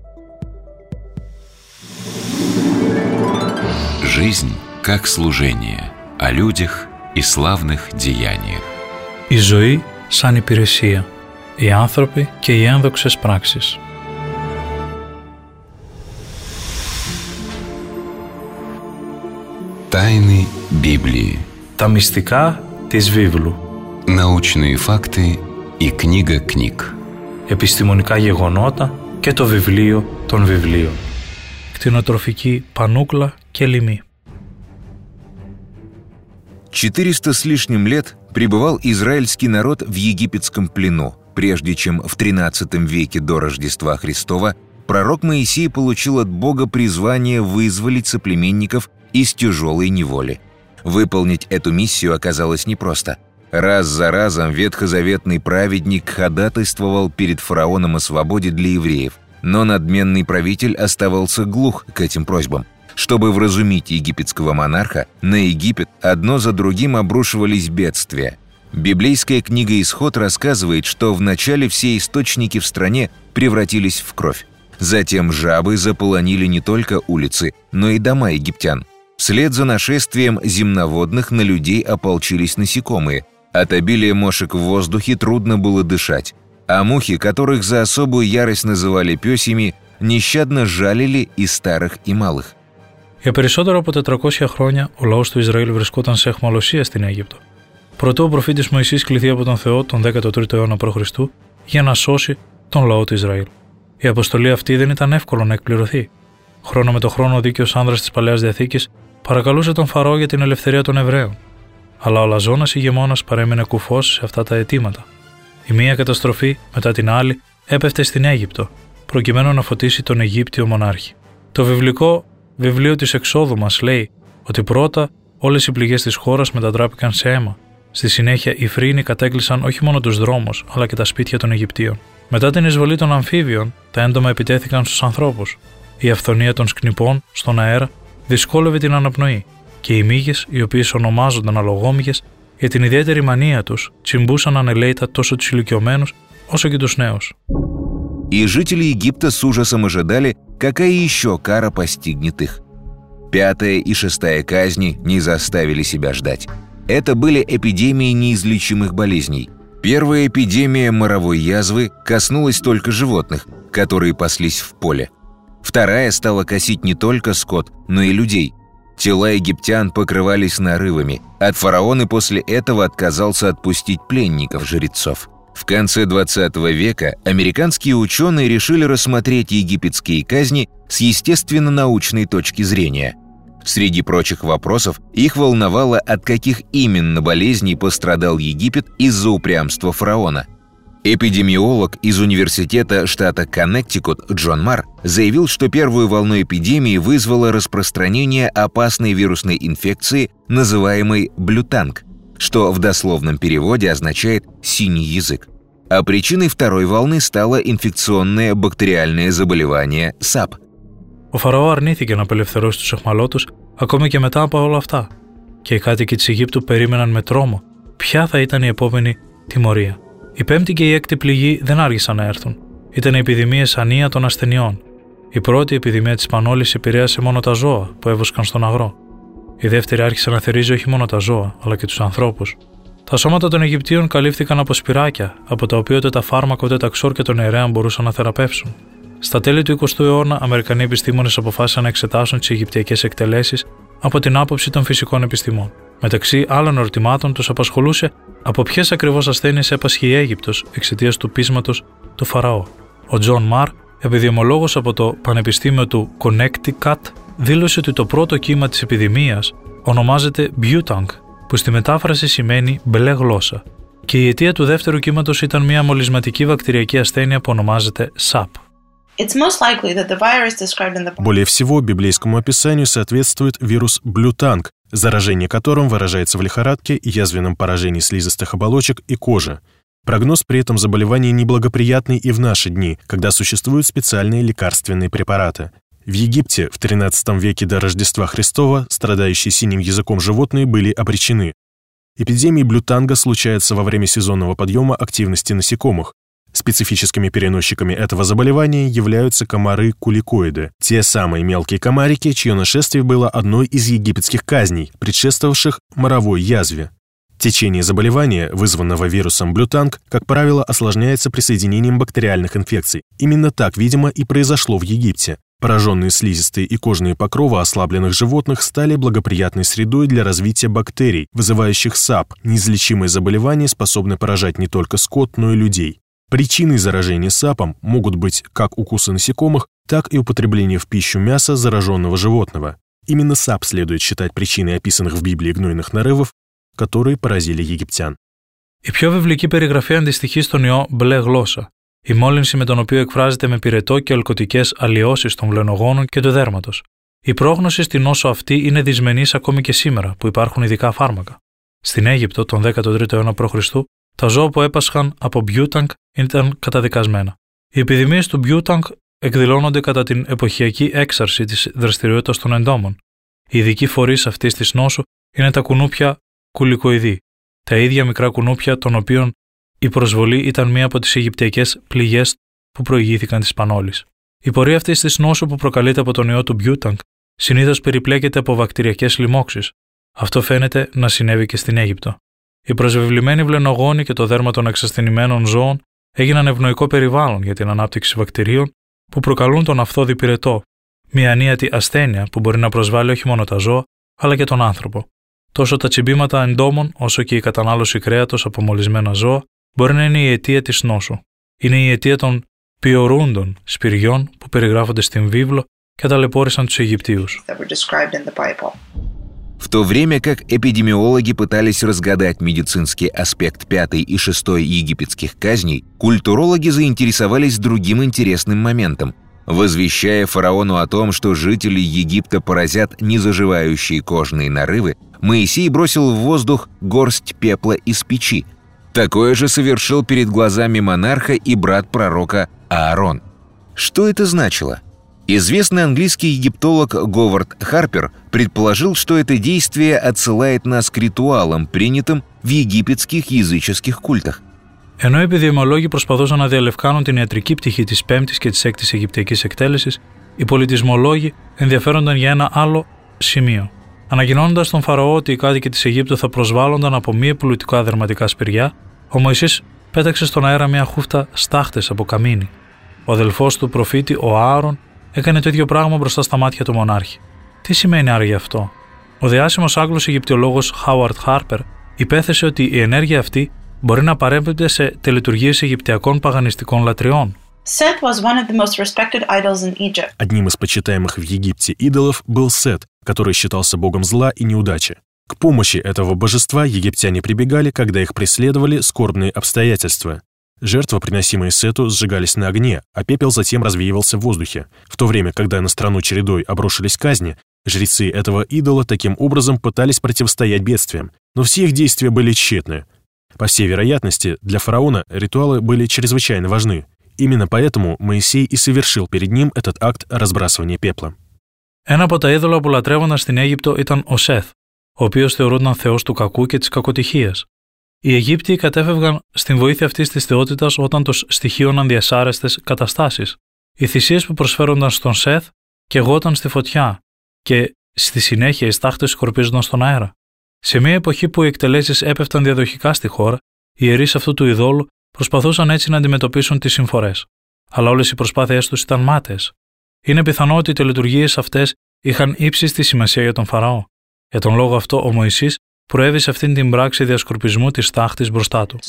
Жизнь как служение, о людях и славных деяниях. Η ζωή σαν υπηρεσία, οι άνθρωποι και οι ένδοξες πράξεις. Тайны Библии. Τα μυστικά της βίβλου. Научные факты и книга книг. Επιστημονικά γεγονότα και το βιβλίο των βιβλίων. Κτηνοτροφική πανούκλα και λιμή. Четыреста с лишним лет пребывал израильский народ в египетском плену, прежде чем в тринадцатом веке до Рождества Христова пророк Моисей получил от Бога призвание вызволить соплеменников из тяжелой неволи. Выполнить эту миссию оказалось непросто. Раз за разом ветхозаветный праведник ходатайствовал перед фараоном о свободе для евреев, но надменный правитель оставался глух к этим просьбам. Чтобы вразумить египетского монарха, на Египет одно за другим обрушивались бедствия. Библейская книга «Исход» рассказывает, что вначале все источники в стране превратились в кровь. Затем жабы заполонили не только улицы, но и дома египтян. Вслед за нашествием земноводных на людей ополчились насекомые. От обилия мошек в воздухе трудно было дышать, а мухи, которых за особую ярость называли пёсьями, нещадно жалили и старых, и малых. Για περισσότερο από τετρακόσια χρόνια ο λαός του Ισραήλ βρισκόταν σε αιχμαλωσία στην Αίγυπτο. Προτού ο προφήτης Μωυσής κληθεί από τον Θεό τον δέκατο τρίτο αιώνα π.Χ. για να σώσει τον λαό του Ισραήλ. Η αποστολή αυτή δεν ήταν εύκολο να εκπληρωθεί. Χρόνο με το χρόνο ο δίκαιος άνδρας της Παλαιάς Διαθήκης παρακαλούσε τον Φαραώ για την ελευθερία των Εβραίων. Αλλά ο Λαζώνας ηγεμόνας παρέμεινε κουφός σε αυτά τα αιτήματα. Η μία καταστροφή μετά την άλλη έπεφτε στην Αίγυπτο, προκειμένου να φωτίσει τον Αιγύπτιο μονάρχη. Το βιβλικό βιβλίο της Εξόδου μας λέει ότι πρώτα όλες οι πληγές της χώρας μετατράπηκαν σε αίμα. Στη συνέχεια οι Φρύινοι κατέκλυσαν όχι μόνο τους δρόμους, αλλά και τα σπίτια των Αιγυπτίων. Μετά την εισβολή των αμφίβιων, τα έντομα επιτέθηκαν στους ανθρώπους. Η αυθονία των σκνυπών στον αέρα δυσκόλευε την αναπνοή και οι μύγες, οι οποίες ονομάζονταν αλογόμυγες, για την ιδιαίτερη μανία τους τσιμπούσαν ανελαίητα τόσο τους ηλικιωμένους όσο και τους νέους. И жители Египта с ужасом ожидали, какая еще кара постигнет их. Пятая и шестая казни не заставили себя ждать. Это были эпидемии неизлечимых болезней. Первая эпидемия моровой язвы коснулась только животных, которые паслись в поле. Вторая стала косить не только скот, но и людей. Тела египтян покрывались нарывами. От фараона после этого отказался отпустить пленников-жрецов. В конце двадцатого века американские ученые решили рассмотреть египетские казни с естественно-научной точки зрения. Среди прочих вопросов их волновало, от каких именно болезней пострадал Египет из-за упрямства фараона. Эпидемиолог из университета штата Коннектикут Джон Марр заявил, что первую волну эпидемии вызвало распространение опасной вирусной инфекции, называемой блютанг, что в дословном переводе означает «синий язык». А причиной второй волны стало инфекционное бактериальное заболевание САП. Ο Φαραώ αρνήθηκε να απελευθερώσει τους αιχμαλώτους ακόμη και μετά από όλα αυτά, και οι κάτοικοι της Αιγύπτου περίμεναν με τρόμο ποια θα ήταν η επόμενη τιμωρία. Η πέμπτη και η έκτη πληγή δεν άργησαν να έρθουν. Ήταν οι επιδημίες ανία των ασθενειών. Η πρώτη επιδημία της Πανόλης επηρέασε μόνο τα ζώα που έβοσκαν στον αγρό. Η δεύτερη άρχισε να θερίζει όχι μόνο τα ζώα, αλλά και τους ανθρώπους. Τα σώματα των Αιγυπτίων καλύφθηκαν από σπυράκια, από τα οποία ούτε τα φάρμακα ούτε τα ξόρκια των ιερέων μπορούσαν να θεραπεύσουν. Στα τέλη του εικοστού αιώνα, Αμερικανοί επιστήμονες αποφάσισαν να εξετάσουν τις αιγυπτιακές εκτελέσεις από την άποψη των φυσικών επιστημών. Μεταξύ άλλων ερωτημάτων, τους απασχολούσε από ποιες ακριβώς ασθένειες έπασχε η Αίγυπτος εξαιτίας του πείσματος του Φαραώ. Ο Τζον Μαρ, επιδημολόγος από το Πανεπιστήμιο του Connecticut, δήλωσε ότι το πρώτο κύμα της επιδημίας ονομάζεται Butang, που στη μετάφραση σημαίνει μπλε γλώσσα, και η αιτία του δεύτερου κύματος ήταν μια μολυσματική βακτηριακή ασθένεια που ονομάζεται σαπ. Более всего, библейскому описанию соответствует вирус блютанг, заражение которым выражается в лихорадке, язвенном поражении слизистых оболочек и кожи. Прогноз при этом заболевания неблагоприятный и в наши дни, когда существуют специальные лекарственные препараты. В Египте в тринадцатом веке до Рождества Христова страдающие синим языком животные были обречены. Эпидемии блютанга случаются во время сезонного подъема активности насекомых. Специфическими переносчиками этого заболевания являются комары-куликоиды, те самые мелкие комарики, чье нашествие было одной из египетских казней, предшествовавших моровой язве. Течение заболевания, вызванного вирусом блютанг, как правило, осложняется присоединением бактериальных инфекций. Именно так, видимо, и произошло в Египте. Пораженные слизистые и кожные покровы ослабленных животных стали благоприятной средой для развития бактерий, вызывающих САП, неизлечимое заболевание, способное поражать не только скот, но и людей. Причиной заражения САПом могут быть как укусы насекомых, так и употребление в пищу мяса зараженного животного. Именно САП следует считать причиной описанных в Библии гнойных нарывов, которые поразили египтян. Η πιο βιβλική περιγραφή αντιστοιχεί στον ιό μπλε γλώσσα, η μόλυνση με τον οποίο εκφράζεται με πυρετό και αλκοτικές αλλοιώσεις των βλενογόνων και του δέρματος. Η πρόγνωση στην νόσο αυτή είναι δυσμενής ακόμη και σήμερα, που υπάρχουν ειδικά φάρμακα. Στην Αίγυπτο, τον δέκατο τρίτο αιώνα π.Χ., τα ζώα που έπασχαν από Butang ήταν καταδικασμένα. Οι επιδημίες του Butang εκδηλώνονται κατά την εποχιακή έξαρση της δραστηριότητας των εντόμων. Οι ειδικοί φορείς αυτής της νόσου είναι τα κουνούπια κουλικοειδή, τα ίδια μικρά κουνούπια των οποίων η προσβολή ήταν μία από τις αιγυπτιακές πληγές που προηγήθηκαν της Πανόλης. Η πορεία αυτής της νόσου που προκαλείται από τον ιό του Butang συνήθως περιπλέκεται από βακτηριακές λοιμώξεις. Αυτό φαίνεται να συνέβη και στην Αίγυπτο. Οι προσβεβλημένοι βλενογόνοι και το δέρμα των εξασθενημένων ζώων έγιναν ευνοϊκό περιβάλλον για την ανάπτυξη βακτηρίων που προκαλούν τον αφθόδη πυρετό, μια ανίατη ασθένεια που μπορεί να προσβάλλει όχι μόνο τα ζώα, αλλά και τον άνθρωπο. Τόσο τα τσιμπήματα εντόμων, όσο και η κατανάλωση κρέατος από μολυσμένα ζώα μπορεί να είναι η αιτία της νόσου. Είναι η αιτία των πιορούντων σπυριών που περιγράφονται στην βίβλο και ταλαιπώρησαν τους Αιγυπτίους. В то время как эпидемиологи пытались разгадать медицинский аспект пятой и шестой египетских казней, культурологи заинтересовались другим интересным моментом. Возвещая фараону о том, что жители Египта поразят незаживающие кожные нарывы, Моисей бросил в воздух горсть пепла из печи. Такое же совершил перед глазами монарха и брат пророка Аарон. Что это значило? Известный английский египтолог Говард Харпер предположил, что это действие отсылает нас к ритуалам, принятым в египетских языческих культах. Ενώ οι επιδημιολόγοι προσπαθούσαν να διαλευκάνουν την ιατρική πτυχή της πέμπτης και της έκτης αιγυπτιακής εκτέλεσης, οι πολιτισμολόγοι ενδιαφέρονταν για ένα άλλο σημείο. Ανακοινώνοντας στον Φαραώ ότι οι κάτοικοι της Αιγύπτου θα προσβάλλονταν από μη επιλουτικά δερματικά σπηριά, ο Μωυσής πέταξε στον αέρα μια χούφτα στάχτες από καμίνι. Ο αδελφός του προφήτη, ο Άρων, έκανε το ίδιο πράγμα μπροστά στα μάτια του μονάρχη. Τι σημαίνει άραγε αυτό? Ο διάσημος Άγγλος Αιγυπτιολόγος Χάουαρντ Χάρπερ υπέθεσε ότι η ενέργεια αυτή μπορεί να παρέμβεται σε τελετουργίες Αιγυπτιακών παγανιστικών λατριών. Seth was one of the most respected idols in Egypt. Одним из почитаемых в Египте идолов был Сет, который считался богом зла и неудачи. К помощи этого божества египтяне прибегали, когда их преследовали скорбные обстоятельства. Жертвы, приносимые Сету, сжигались на огне, а пепел затем развеивался в воздухе. В то время, когда на страну чередой обрушились казни, жрецы этого идола таким образом пытались противостоять бедствиям, но все их действия были тщетны. По всей вероятности, для фараона ритуалы были чрезвычайно важны. Именно поэтому Моисей и совершил перед ним этот акт разбрасывания пепла. Ένα από τα είδωλα που λατρεύονταν στην Αίγυπτο ήταν ο Σεθ, ο οποίος θεωρούνταν θεός του κακού και της κακοτυχίας. Οι Αιγύπτιοι κατέφευγαν στην βοήθεια αυτής της θεότητας όταν τους στοιχίωναν διασάρεστες καταστάσεις. Οι θυσίες που προσφέρονταν στον Σεθ καιγόταν στη φωτιά και στη συνέχεια οι στάχτες σκορπίζονταν στον αέρα. Σε μια εποχή που οι εκτελέσεις έπεφταν διαδοχικά στη χώρα, οι ιερείς αυτού του ειδόλου προσπαθούσαν έτσι να αντιμετωπίσουν τις συμφορές. Αλλά όλες οι προσπάθειές τους ήταν μάταιες. Είναι πιθανό ότι οι τελετουργίες αυτές είχαν ύψιστη σημασία για τον Φαραώ. Για τον λόγο αυτό, ο Μωυσής προέβη σε αυτήν την πράξη διασκορπισμού της στάχτης μπροστά του.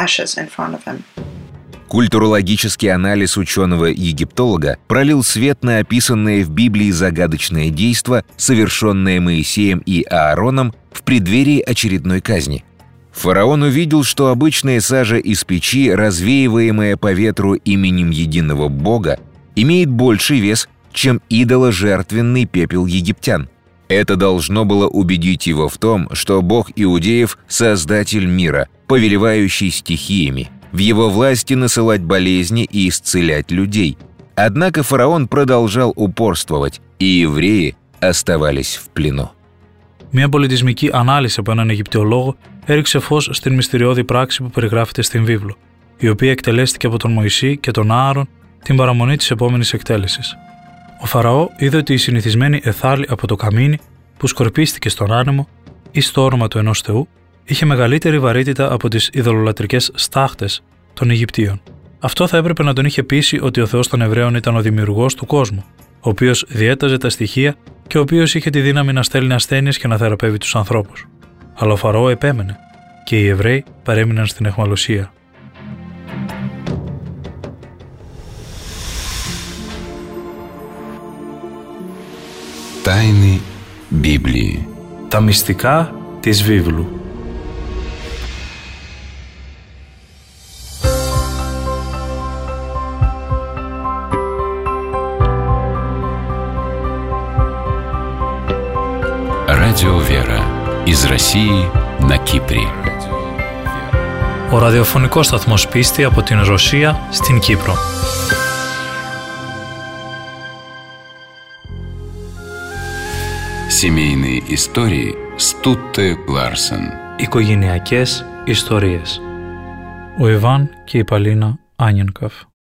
Культурологический анализ ученого-египтолога пролил свет на описанное в Библии загадочное действо, совершенное Моисеем и Аароном в преддверии очередной казни. Фараон увидел, что обычная сажа из печи, развеиваемая по ветру именем единого Бога, имеет больший вес, чем идоложертвенный пепел египтян. Это должно было убедить его в том, что Бог иудеев – создатель мира, повелевающий стихиями, в его власти насылать болезни и исцелять людей. Однако фараон продолжал упорствовать, и евреи оставались в плену. Μια πολιτισμική ανάλυση από έναν Αιγυπτιολόγο έριξε φως στην μυστηριώδη πράξη που περιγράφεται στην βίβλο, η οποία εκτελέστηκε από τον Μωυσή και τον Άρων την παραμονή της επόμενης εκτέλεσης. Ο Φαραώ είδε ότι η συνηθισμένη εθάλη από το καμίνι που σκορπίστηκε στον άνεμο ή στο όνομα του ενός θεού είχε μεγαλύτερη βαρύτητα από τις ειδωλολατρικές στάχτες των Αιγυπτίων. Αυτό θα έπρεπε να τον είχε πείσει ότι ο Θεός των Εβραίων ήταν ο δημιουργός του κόσμου, ο οποίος διέταζε τα στοιχεία και ο οποίος είχε τη δύναμη να στέλνει ασθένειες και να θεραπεύει τους ανθρώπους. Αλλά ο Φαραώ επέμενε και οι Εβραίοι παρέμειναν στην αιχμαλωσία. Τάινοι Біблії. Τα μυστικά της βίβλου. Радио «Вера» из России на Кипре. Ο ραδιοφωνικός σταθμός Πίστη από την Ρωσία στην Κύπρο. Семейные истории с Тутте Ларсен. Οικογενειακές ιστορίες. Ο Ιβάν και η Παλίνα Анненков.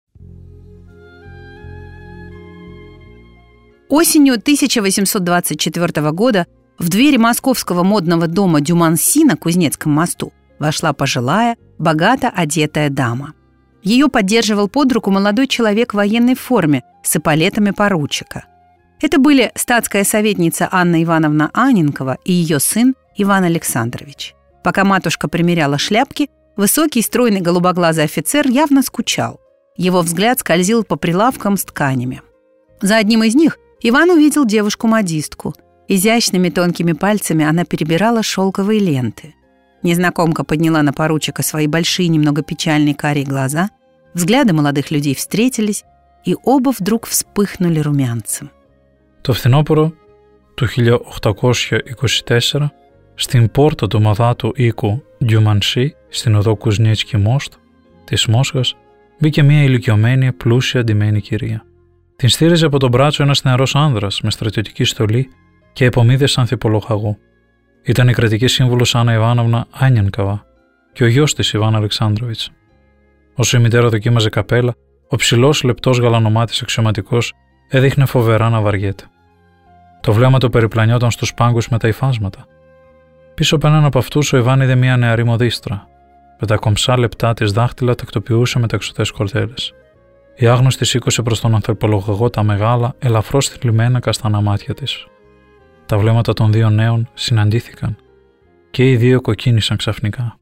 Осенью тысяча восемьсот двадцать четвёртого года в двери московского модного дома Дюманси на Кузнецком мосту вошла пожилая, богато одетая дама. Ее поддерживал под руку молодой человек в военной форме с эполетами поручика. Это были статская советница Анна Ивановна Анненкова и ее сын Иван Александрович. Пока матушка примеряла шляпки, высокий, стройный голубоглазый офицер явно скучал. Его взгляд скользил по прилавкам с тканями. За одним из них Иван увидел девушку-модистку. Изящными тонкими пальцами она перебирала шелковые ленты. Незнакомка подняла на поручика свои большие, немного печальные карие глаза. Взгляды молодых людей встретились, и оба вдруг вспыхнули румянцем. Το φθινόπωρο του χίλια οκτακόσια είκοσι τέσσερα, στην πόρτα του μαδάτου οίκου Ντιουμανσί, στην οδό Κουζνιέτσκι Μόστ της Μόσχας, μπήκε μια ηλικιωμένη, πλούσια, ντυμένη κυρία. Την στήριζε από τον μπράτσο ένας νεαρός άνδρας με στρατιωτική στολή και επομίδες ανθιπολογαγού. Ήταν η κρατική σύμβουλος Άννα Ιβάνοβνα Άννιενκοβα και ο γιος της Ιβάν Αλεξάνδροβιτς. Όσο η μητέρα δοκίμαζε καπέλα, ο ψηλός, λεπτός γαλανομάτης αξιωματικός έδειχνε φοβερά να βαριέται. Το βλέμμα του περιπλανιόταν στους πάγκους με τα υφάσματα. Πίσω από έναν από αυτούς ο Ιβάν είδε μια νεαρή μοδίστρα. Με τα κομψά λεπτά της δάχτυλα τακτοποιούσε μεταξωτές κορδέλες. Η άγνωστη σήκωσε προς τον ανθρωπολογαγό τα μεγάλα, ελαφρώς θλιμμένα καστανά μάτια της. Τα βλέμματα των δύο νέων συναντήθηκαν και οι δύο κοκκίνησαν ξαφνικά.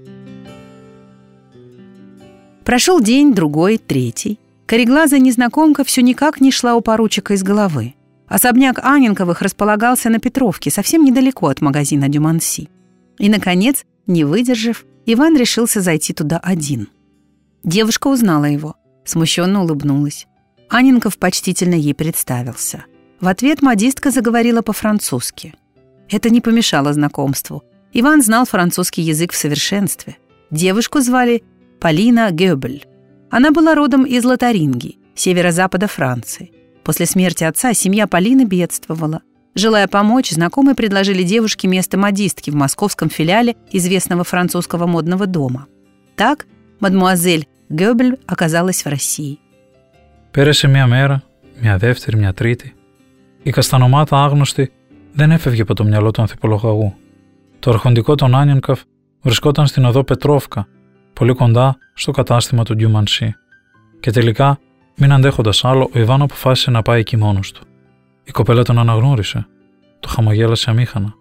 Прошел день, другой, третий. Кореглазая незнакомка все никак не шла у поручика из головы. Особняк Анненковых располагался на Петровке, совсем недалеко от магазина Дюманси. И, наконец, не выдержав, Иван решился зайти туда один. Девушка узнала его, смущенно улыбнулась. Анненков почтительно ей представился. В ответ модистка заговорила по-французски. Это не помешало знакомству. Иван знал французский язык в совершенстве. Девушку звали Полина Гёбель. Она была родом из Лотарингии, северо-запада Франции. После смерти отца семья Полины бедствовала. Желая помочь, знакомые предложили девушке место модистки в московском филиале известного французского модного дома. Так мадмуазель Гёбель оказалась в России. Πέρασε μια μέρα, μια δεύτερη, μια τρίτη. Η καστανομάτα άγνωστη δεν έφευγε από το μυαλό του ανθιπολογαγού. Το αρχοντικό των Άνιενκαφ βρισκόταν στην οδό Πετρόφκα, πολύ κοντά στο κατάστημα του Ντιουμανσί. Και τελικά, μην αντέχοντας άλλο, ο Ιβάν αποφάσισε να πάει εκεί μόνος του. Η κοπέλα τον αναγνώρισε. Το χαμογέλασε αμήχανα.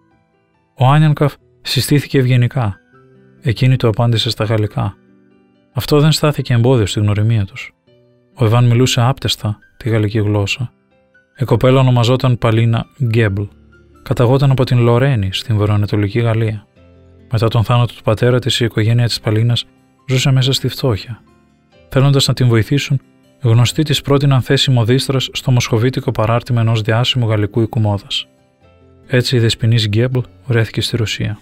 Ο Άνιενκαφ συστήθηκε ευγενικά. Εκείνη του απάντησε στα γαλλικά. Αυτό δεν στάθηκε εμπόδιο στη γνωριμία τους. Ο Ιβάν μιλούσε άπτεστα τη γαλλική γλώσσα. Η κοπέλα ονομαζόταν Παλίνα Γκέμπλ. Καταγόταν από την Λορένη στην βορειοανατολική Γαλλία. Μετά τον θάνατο του πατέρα της, η οικογένεια της Παλίνας ζούσε μέσα στη φτώχεια. Θέλοντας να την βοηθήσουν, οι γνωστοί της πρότειναν θέση μοδίστρας στο μοσχοβίτικο παράρτημα ενός διάσημου γαλλικού οικουμόδας. Έτσι η δεσποινής Γκέμπλ βρέθηκε στη Ρωσία.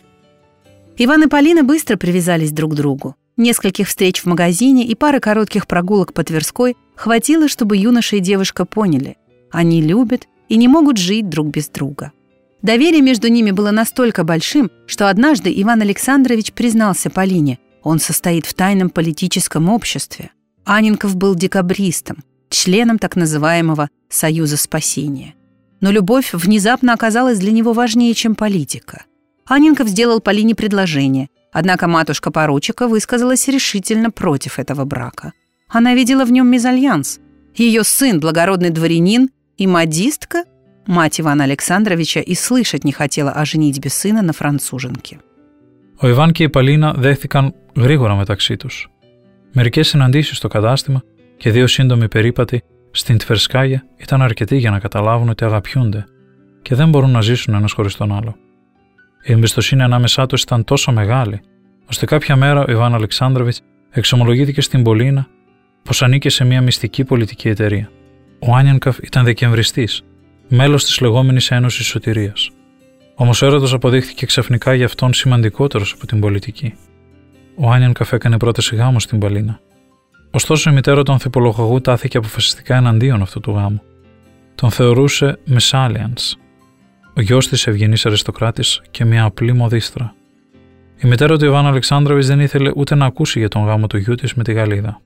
Иван и Полина быстро привязались друг к другу. Нескольких встреч в магазине и пары коротких прогулок по Тверской хватило, чтобы юноша и девушка поняли – они любят и не могут жить друг без друга. Доверие между ними было настолько большим, что однажды Иван Александрович признался Полине – он состоит в тайном политическом обществе. Анненков был декабристом, членом так называемого «Союза спасения». Но любовь внезапно оказалась для него важнее, чем политика. Анненков сделал Полине предложение, однако матушка поручика высказалась решительно против этого брака. Она видела в нем мезальянс. Ее сын, благородный дворянин, и модистка, мать Ивана Александровича, и слышать не хотела о женитьбе сына на француженке. Ο Ιβάν και η Παλίνα δέχθηκαν γρήγορα μεταξύ τους. Μερικές συναντήσεις στο κατάστημα και δύο σύντομοι περίπατοι στην Τβερσκάγια ήταν αρκετοί για να καταλάβουν ότι αγαπιούνται και δεν μπορούν να ζήσουν ένας χωρίς τον άλλο. Η εμπιστοσύνη ανάμεσά τους ήταν τόσο μεγάλη, ώστε κάποια μέρα ο Ιβάν Αλεξάνδροβιτς εξομολογήθηκε στην Πολίνα πως ανήκε σε μια μυστική πολιτική εταιρεία. Ο Άνιενκαφ ήταν δεκεμβριστής, μέλος της λεγόμενης Ένωσης Σωτηρίας. Όμως ο έρωτας αποδείχθηκε ξαφνικά για αυτόν σημαντικότερος από την πολιτική. Ο Άνιενκαφ έκανε πρόταση γάμου στην Παλίνα. Ωστόσο η μητέρα του ανθιπολογαγού τάθηκε αποφασιστικά εναντίον αυτού του γάμου. Τον θεωρούσε μεσάλιανς, ο γιος της ευγενής αριστοκράτης και μια απλή μοδίστρα. Η μητέρα του Ιβάν Αλεξάνδροβιτς δεν ήθελε ούτε να ακούσει για τον γάμο του γιού της με τη Γαλλίδα.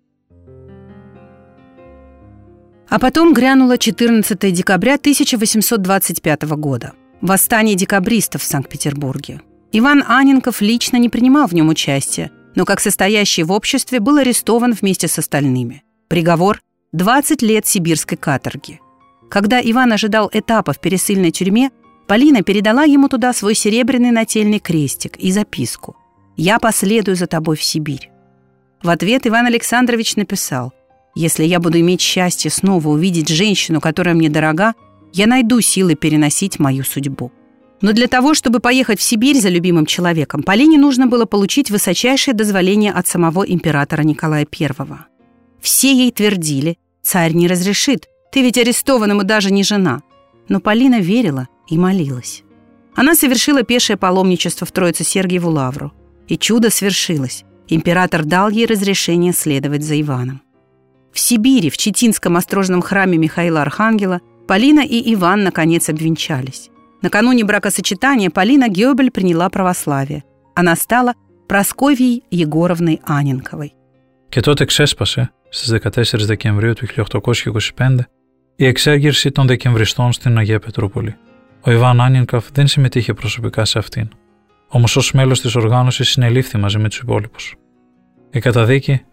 А потом грянуло четырнадцатого декабря тысяча восемьсот двадцать пятого года. Восстание декабристов в Санкт-Петербурге. Иван Анненков лично не принимал в нем участия, но как состоящий в обществе был арестован вместе с остальными. Приговор – двадцать лет сибирской каторги. Когда Иван ожидал этапа в пересыльной тюрьме, Полина передала ему туда свой серебряный нательный крестик и записку «Я последую за тобой в Сибирь». В ответ Иван Александрович написал «Если я буду иметь счастье снова увидеть женщину, которая мне дорога, я найду силы переносить мою судьбу». Но для того, чтобы поехать в Сибирь за любимым человеком, Полине нужно было получить высочайшее дозволение от самого императора Николая Первого. Все ей твердили «Царь не разрешит, ты ведь арестован ему даже не жена». Но Полина верила и молилась. Она совершила пешее паломничество в Троице-Сергиеву лавру. И чудо свершилось. Император дал ей разрешение следовать за Иваном. В Сибири, в Читинском острожном храме Михаила Архангела, Полина и Иван наконец обвенчались. Накануне бракосочетания Полина Гёбель приняла православие. Она стала Прасковьей Егоровной Анненковой. Και τότε ξέσπασε στις δεκατέσσερις Δεκεμβρίου του χίλια οκτακόσια είκοσι πέντε η εξέγερση των Δεκεμβριστών στην Αγία Πετρούπολη. Ο Ιβάν Άνιενκαφ δεν συμμετείχε προσωπικά σε αυτήν, όμως ως μέλος της οργάνωσης συνελήφθη μαζί με τους υπόλοιπους. Η καταδίκη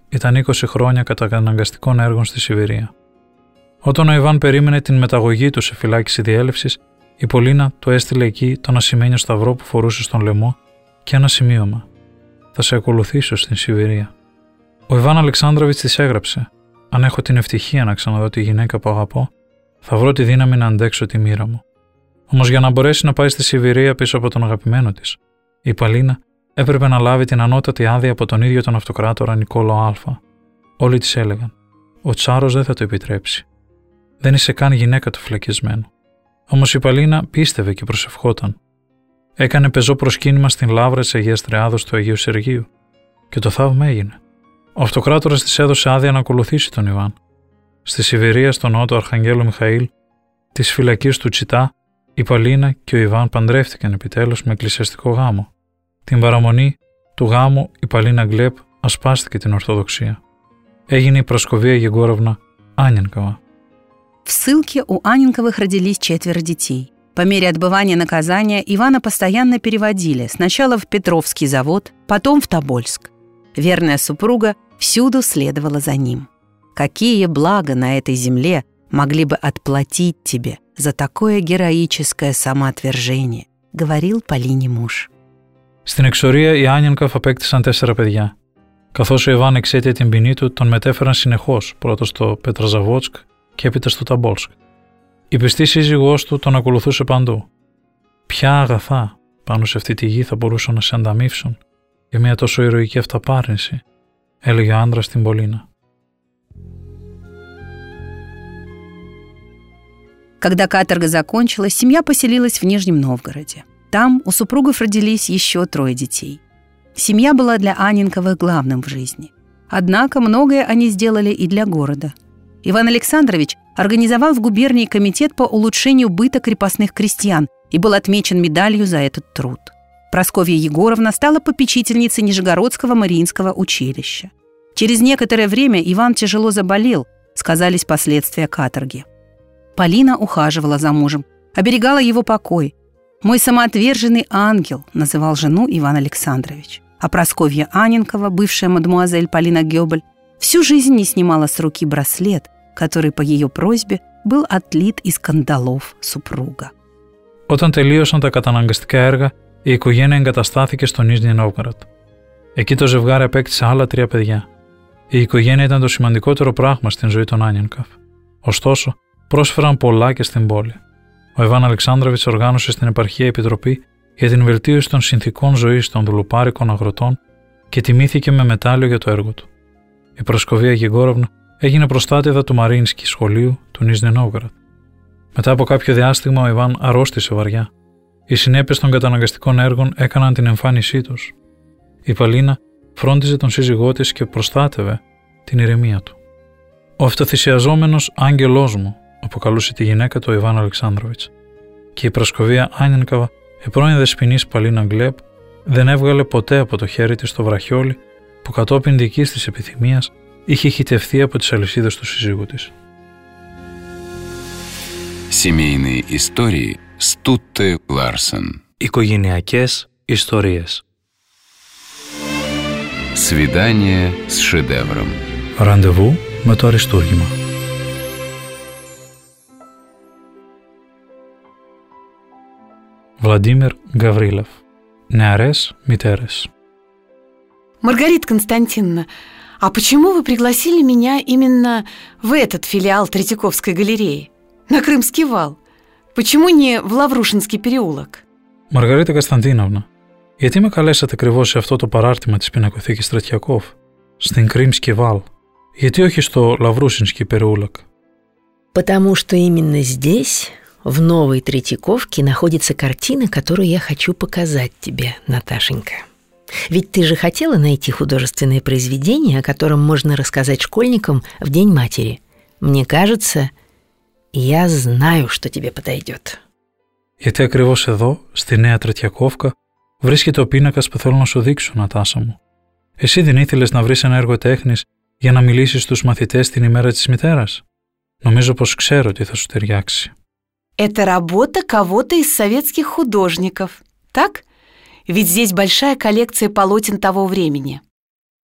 ήταν είκοσι χρόνια καταναγκαστικών έργων στη Σιβηρία. Όταν ο Ιβάν περίμενε την μεταγωγή του σε φυλάκιση διέλευσης, η Πολίνα του έστειλε εκεί τον ασημένιο σταυρό που φορούσε στον λαιμό και ένα σημείωμα: «Θα σε ακολουθήσω στην Σιβηρία». Ο Ιβάν Αλεξάνδροβιτς της έγραψε: «Αν έχω την ευτυχία να ξαναδώ τη γυναίκα που αγαπώ, θα βρω τη δύναμη να αντέξω τη μοίρα μου». Όμως για να μπορέσει να πάει στη Σιβηρία πίσω από τον αγαπημένο της, η Παλίνα έπρεπε να λάβει την ανώτατη άδεια από τον ίδιο τον αυτοκράτορα Νικόλο Α. Όλοι της έλεγαν: «Ο Τσάρος δεν θα το επιτρέψει. Δεν είσαι καν γυναίκα του φυλακισμένου». Όμως η Παλίνα πίστευε και προσευχόταν. Έκανε πεζό προσκύνημα στην λάβρα της Αγίας Τριάδος του Αγίου Σεργίου και το θαύμα έγινε. Ο αυτοκράτορας της έδωσε άδεια να ακολουθήσει τον Ιβάν. Στη Σιβηρία, στον ναό του Αρχαγγέλου Μιχαήλ, της φυλακής του Τσιτά, η Παλίνα και ο Ιβάν παντρεύτηκαν επιτέλους με εκκλησιαστικό γάμο. Την παραμονή του γάμου, η Παλίνα Γκλέπ ασπάστηκε την Ορθοδοξία. Έγινε η Прасковья Егоровна Анненкова. В ссылке у Анненковых родились четверо детей. По мере отбывания наказания Ивана постоянно переводили сначала в Петровский завод, потом в Тобольск. Верная супруга всюду следовала за ним. Какие блага на этой земле могли бы отплатить тебе за такое героическое самоотвержение, говорил Полине муж. Στην εξορία οι Άνιενκοφ απέκτησαν τέσσερα παιδιά. Καθώς ο Ιβάν εξαίτια την ποινή του, τον μετέφεραν συνεχώς, πρώτα στο Πετραζαβότσκ και έπειτα στο Ταμπόλσκ. Η πιστή σύζυγός του τον ακολουθούσε παντού. Ποια αγαθά πάνω σε αυτή τη γη θα μπορούσαν να σε ανταμείψουν για μια τόσο ηρωική αυταπάρνηση, έλεγε ο άντρας στην Πολίνα. Когда каторга закончилась, семья поселилась в Нижнем Новгороде. Там у супругов родились еще трое детей. Семья была для Анненковых главным в жизни. Однако многое они сделали и для города. Иван Александрович организовал в губернии комитет по улучшению быта крепостных крестьян и был отмечен медалью за этот труд. Прасковья Егоровна стала попечительницей Нижегородского Мариинского училища. Через некоторое время Иван тяжело заболел, сказались последствия каторги. Полина ухаживала за мужем, оберегала его покой. «Мой самоотверженный ангел», называл жену Иван Александрович. А Прасковья Анненкова, бывшая мадемуазель Полина Гёбель, всю жизнь не снимала с руки браслет, который по ее просьбе был отлит из кандалов супруга. Όταν τελείωσαν τα καταναγκαστικά έργα, η οικογένεια εγκαταστάθηκε στο Νίζνι Νόβγοροντ. Εκεί το ζευγάρι απέκτησε άλλα τρία παιδιά. Η οικογένεια ήταν το σημαντικότερο πράγμα στην ζωή των Άνιενκοφ. Ωστόσο, πρόσφεραν πολλά και στην πόλη. Ο Ιβάν Αλεξάνδροβιτς οργάνωσε στην επαρχία επιτροπή για την βελτίωση των συνθηκών ζωής των δουλουπάρικων αγροτών και τιμήθηκε με μετάλλιο για το έργο του. Η Πρασκοβία Γεγόροβνα έγινε προστάτηδα του Μαρίνσκι σχολείου του Νίζνι Νόβγοροντ. Μετά από κάποιο διάστημα, ο Ιβάν αρρώστησε βαριά. Οι συνέπειες των καταναγκαστικών έργων έκαναν την εμφάνισή τους. Η Παλίνα φρόντιζε τον σύζυγό της και προστάτευε την ηρεμία του. «Ο αυτοθυσιαζόμενος άγγελός μου», αποκαλούσε τη γυναίκα του Ιβάν Αλεξάνδροβιτς. Και η Πρασκοβία Άννενκοβα, η πρώην δεσποινής Παλίνα Γκλέπ, δεν έβγαλε ποτέ από το χέρι της το βραχιόλι που κατόπιν δικής της επιθυμίας είχε χυτευθεί από τις αλυσίδες του συζύγου της. Семейные истории с Тутте Ларсен. Οικογενειακές ιστορίες. Свидание с шедевром. Ραντεβού με το αριστούργημα. Владимир Гаврилов. Νεαρές μητέρες. Маргарита Константиновна, а почему вы пригласили меня именно в этот филиал Третьяковской галереи, на Крымский вал? Почему не в Лаврушинский переулок? Μαργαρίτα Κωνσταντίνοβνα, γιατί με καλέσατε ακριβώς σε αυτό το παράρτημα της πινακοθήκης Τретьяков, στην Κρίμσκι Βαλ, γιατί όχι στο Λαβρούσινσκι Переулок? Потому что именно здесь, в новой Третьяковке, находится картина, которую я хочу показать тебе, Наташенька. Ведь ты же хотела найти художественное произведение, о котором можно рассказать школьникам в День матери. Мне кажется, я знаю, что тебе подойдет. Γιατί ακριβώς εδώ, στη νέα Τретьяковка, βρίσκεται ο πίνακας που θέλω να σου δείξω, Νατάσα μου. Εσύ δεν ήθελες να βρεις ένα έργο τέχνης για να μιλήσεις στους μαθητές την ημέρα της μητέρας? Νομίζω πως ξέρω τι θα σου ταιριάξει. Это работа кого-то из советских художников, так? Ведь здесь большая коллекция полотен того времени.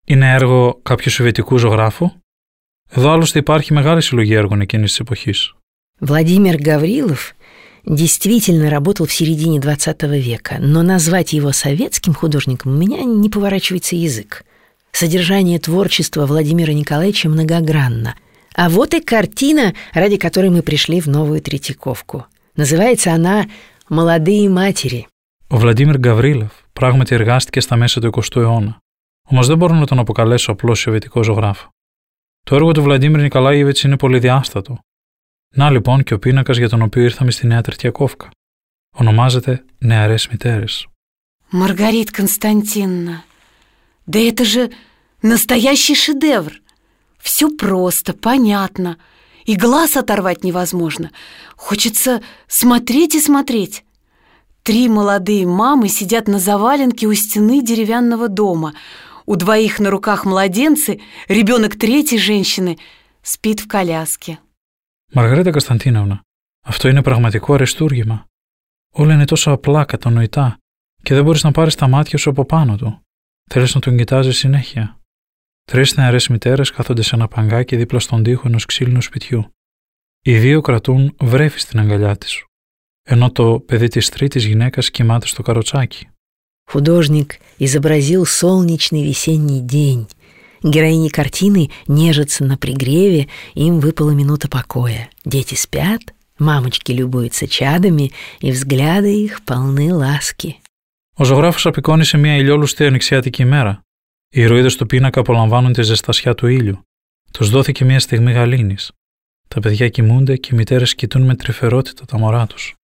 Είναι έργο κάποιου σοβιετικού ζωγράφου? Εδώ άλλωστε υπάρχει μεγάλη συλλογή έργων εκείνης της εποχής. Владимир Гаврилов действительно работал в середине двадцатого века, но назвать его советским художником у меня не поворачивается язык. Содержание творчества Владимира Николаевича многогранно. А вот и картина, ради которой мы пришли в Новую Третьяковку. Называется она «Молодые матери». Ο Βλαντίμιρ Γκαβρίλοφ πράγματι εργάστηκε στα μέσα του εικοστού αιώνα. Όμως δεν μπορώ να τον αποκαλέσω απλώς σοβιετικό ζωγράφο. Το έργο του Βλαντίμιρ Νικολάιεβιτς είναι πολυδιάστατο. Να λοιπόν και ο πίνακας για τον οποίο ήρθαμε στη Νέα Τретьяковка. Ονομάζεται «Νεαρές μητέρες». Маргарита Константиновна, да это же настоящий шедевр. Все просто, понятно. И глаз оторвать невозможно. Хочется смотреть и смотреть. Три молодые мамы сидят на заваленке у стены деревянного дома. У двоих на руках младенцы, ребенок третьей женщины спит в коляске. Μαργαρίτα Κωνσταντίνοβνα, αυτό είναι πραγματικό αριστούργημα. Όλα είναι τόσο απλά, κατανοητά, και δεν μπορείς να πάρεις τα μάτια σου από πάνω του. Θέλεις να τον κοιτάζεις συνέχεια. Τρεις νεαρές μητέρες κάθονται σε ένα παγκάκι δίπλα στον τοίχο ενός ξύλινου σπιτιού. Οι δύο кратούν βρέφη στην αγκαλιά της, ενώ το παιδί της τρίτης γυναίκας κοιμάται στο καροτσάκι. Художник изобразил солнечный весенний день. Героини картины нежатся на пригреве, им выпала минута покоя. Дети спят, мамочки любуются чадами, и взгляды их полны ласки. Ο ζωγράφος απεικόνισε μια ηλιόλουστη ανοιξιάτικη ημέρα. Οι ηρωίδες του πίνακα απολαμβάνουν τη ζεστασιά του ήλιου. Τους δόθηκε μια στιγμή γαλήνης. Τα παιδιά κοιμούνται και οι μητέρες κοιτούν με τρυφερότητα τα μωρά τους.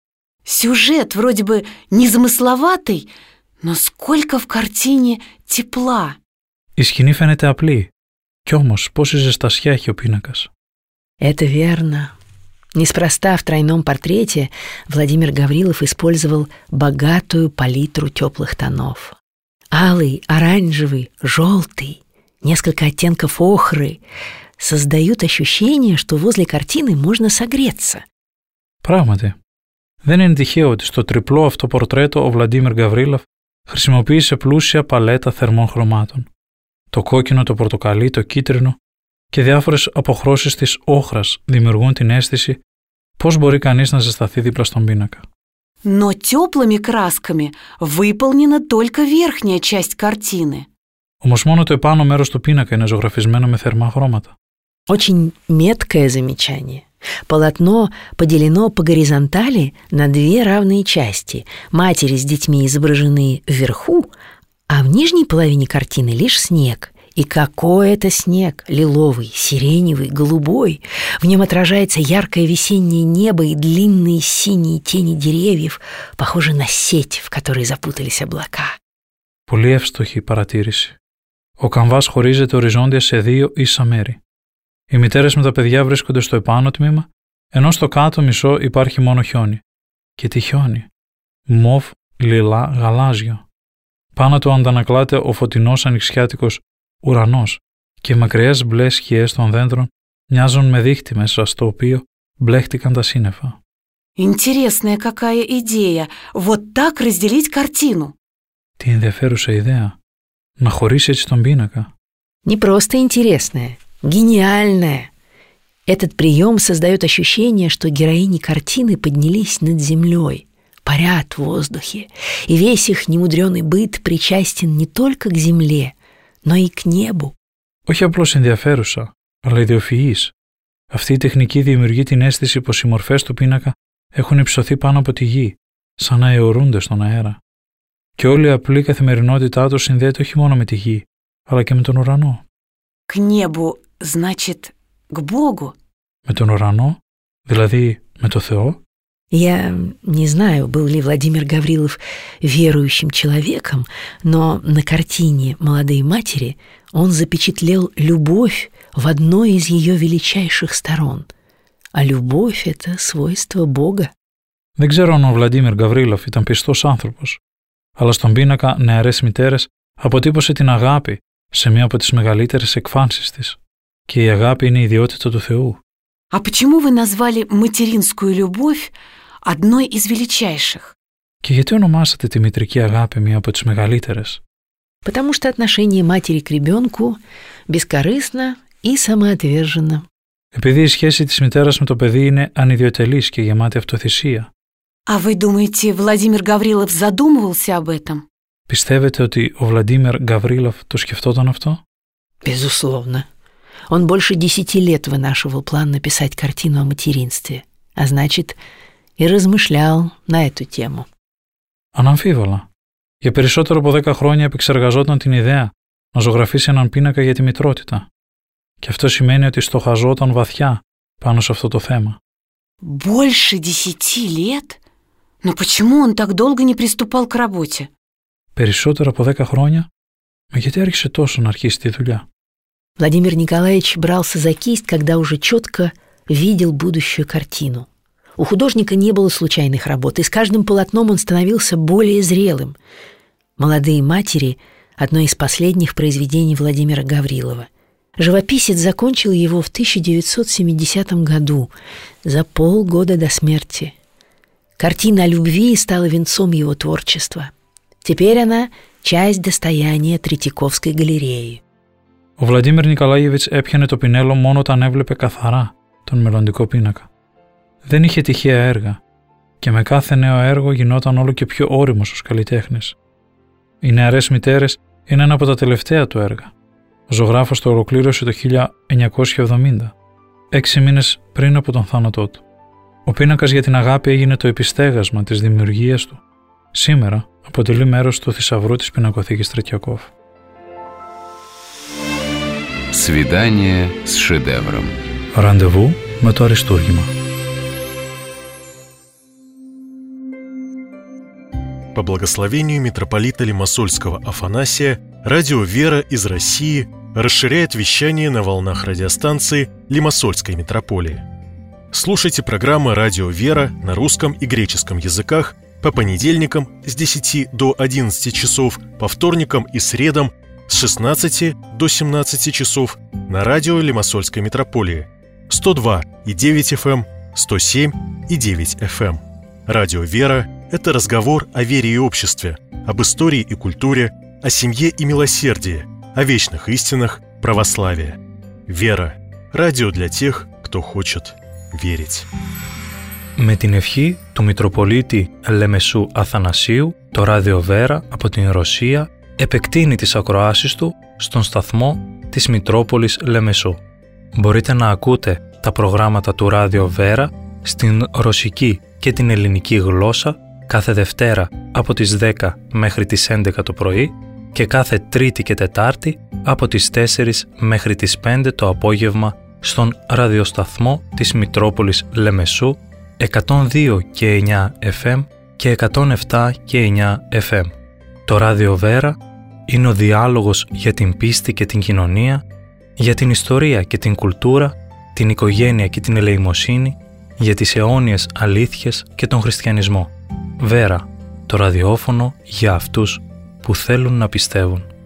Сюжет вроде бы незамысловатый, но сколько в картине тепла. Η σκηνή φαίνεται απλή. Κι όμως πόση ζεστασιά έχει ο πίνακας. Это верно. Неспроста в тройном портрете Владимир Гаврилов использовал богатую палитру теплых тонов. Алый, оранжевый, желтый, несколько оттенков охры создают ощущение, что возле картины можно согреться. Πράγματι, δεν είναι τυχαίο ότι στο τριπλό αυτό πορτρέτο ο Βλαντίμιρ Γκαβρίλοφ χρησιμοποίησε πλούσια παλέτα θερμών χρωμάτων. Το κόκκινο, το πορτοκαλί, το κίτρινο και διάφορες αποχρώσεις της όχρας δημιουργούν την αίσθηση πώς μπορεί κανείς να ζεσταθεί δίπλα στον πίνακα. Но теплыми красками выполнена только верхняя часть картины. Όμως μόνο το επάνω μέρος του πίνακα είναι ζωγραφισμένο με θερμά хρώματα. Очень меткое замечание. Полотно поделено по горизонтали на две равные части. Матери с детьми изображены вверху, а в нижней половине картины лишь снег. И какой это снег! Лиловый, сиреневый, голубой. В нем отражается яркое весеннее небо и длинные синие тени деревьев, похожи на сеть, в которой запутались облака. Πολύ εύστοχη παρατήρηση. Ο καμβάς χωρίζεται οριζόντια σε δύο ίσα μέρη. Οι μητέρες με τα παιδιά βρίσκονται στο επάνω τμήμα, ενώ στο κάτω μισό υπάρχει μόνο χιόνι. Και τι χιόνι! Μοβ, λιλά, γαλάζιο. Πάνω του αντανακλάται ο φωτεινός ανοιξιάτικος ουρανός και οι μακριές μπλε σκιές των δέντρων μοιάζουν με δίχτυ μέσα στο οποίο μπλέχτηκαν τα σύννεφα. Интересная какая идея! Вот так разделить картину. Τι ενδιαφέρουσα ιδέα! Να χωρίσει έτσι τον πίνακα. Не просто интересная, гениальная. Этот прием создает ощущение, что героини картины поднялись над землей, парят в воздухе, и весь их немудрёный быт причастен не только к земле, но и к νебу. Όχι απλώς ενδιαφέρουσα, αλλά ιδιοφυής. Αυτή η τεχνική δημιουργεί την αίσθηση πως οι μορφές του πίνακα έχουν υψωθεί πάνω από τη γη, σαν να αιωρούνται στον αέρα. Και όλη η απλή καθημερινότητά του συνδέεται όχι μόνο με τη γη, αλλά και με τον ουρανό. К небу, значит, к Богу. Με τον ουρανό, δηλαδή με το Θεό. Я не знаю, был ли Владимир Гаврилов верующим человеком, но на картине «Молодые матери» он запечатлел любовь в одной из ее величайших сторон. А любовь — это свойство Бога. Δεν ξέρω αν ο Βλαντίμιρ Γκαβρίλοφ ήταν πιστός άνθρωπος, αλλά στον πίνακα «Νεαρές μητέρες» αποτύπωσε την αγάπη σε μία από τις μεγαλύτερες εκφάνσεις της. Και η αγάπη είναι η ιδιότητα του Θεού. А почему вы назвали материнскую любовь одной из величайших? Και γιατί ονομάσατε τη μητρική αγάπη μία από τις μεγαλύτερες? Потому что отношение матери к ребенку бескорыстно и самоотверженно. Επειδή η σχέση της μητέρας με το παιδί είναι ανιδιοτελής και γεμάτη αυτοθυσία. А вы думаете, Владимир Гаврилов задумывался об этом? Πιστεύετε ότι ο Βλαντίμιρ Γκαβρίλοφ το σκεφτόταν αυτό? Безусловно. Он больше десяти лет вынашивал план написать картину о материнстве, а значит, и размышлял на эту тему. Αναμφίβολα. Για περισσότερο από δέκα χρόνια επεξεργαζόταν την ιδέα να ζωγραφίσει έναν πίνακα για τη μητρότητα. Και αυτό σημαίνει ότι στοχαζόταν βαθιά πάνω σε αυτό το θέμα. Больше десяти лет? Но почему он так долго не приступал к работе? Περισσότερο από δέκα χρόνια? Μα γιατί άρχισε τόσο να αρχίσει τη δουλειά? Владимир Николаевич брался за кисть, когда уже четко видел будущую картину. У художника не было случайных работ, и с каждым полотном он становился более зрелым. «Молодые матери» — одно из последних произведений Владимира Гаврилова. Живописец закончил его в тысяча девятьсот семидесятом году, за полгода до смерти. Картина о любви стала венцом его творчества. Теперь она — часть достояния Третьяковской галереи. Ο Βλαντίμιρ Νικολάιεβιτς έπιανε το πινέλο μόνο όταν έβλεπε καθαρά τον μελλοντικό πίνακα. Δεν είχε τυχαία έργα και με κάθε νέο έργο γινόταν όλο και πιο ώριμος ως καλλιτέχνης. Οι νεαρές μητέρες είναι ένα από τα τελευταία του έργα. Ο ζωγράφος το ολοκλήρωσε το χίλια εννιακόσια εβδομήντα, έξι μήνες πριν από τον θάνατό του. Ο πίνακας για την αγάπη έγινε το επιστέγασμα της δημιουργίας του. Σήμερα αποτελεί μέρος του θησαυρού της πινακοθήκης Τретьяков. Свидание с шедевром. Ραντεβού με το αριστούργημα. По благословению митрополита Лимассольского Афанасия, радио «Вера» из России расширяет вещание на волнах радиостанции Лимассольской митрополии. Слушайте программы «Радио «Вера» на русском и греческом языках по понедельникам с десяти до одиннадцати часов, по вторникам и средам с шестнадцати до семнадцати часов на радио Лимассольской митрополии сто два и девять эф эм, сто семь и девять эф эм. Радио «Вера» — это разговор о вере и обществе, об истории и культуре, о семье и милосердии, о вечных истинах православия. «Вера» — радио для тех, кто хочет верить. Με την ευχή του Μητροπολίτη Λεμεσού Αθανασίου, το ράδιο Βέρα από την Ρωσία επεκτείνει τις ακροάσεις του στον σταθμό της Μητρόπολης Λεμεσού. Μπορείτε να ακούτε τα προγράμματα του ράδιο Βέρα στην ρωσική και την ελληνική γλώσσα κάθε Δευτέρα από τις δέκα μέχρι τις έντεκα το πρωί και κάθε Τρίτη και Τετάρτη από τις τέσσερις μέχρι τις πέντε το απόγευμα στον ραδιοσταθμό της Μητρόπολης Λεμεσού εκατόν δύο και εννιά εφ εμ και εκατόν επτά και εννιά εφ εμ. Το ράδιο Βέρα είναι ο διάλογος για την πίστη και την κοινωνία, για την ιστορία και την κουλτούρα, την οικογένεια και την ελεημοσύνη, για τις αιώνιες αλήθειες και τον χριστιανισμό. Βέρα, το ραδιόφωνο για αυτούς που θέλουν να πιστεύουν.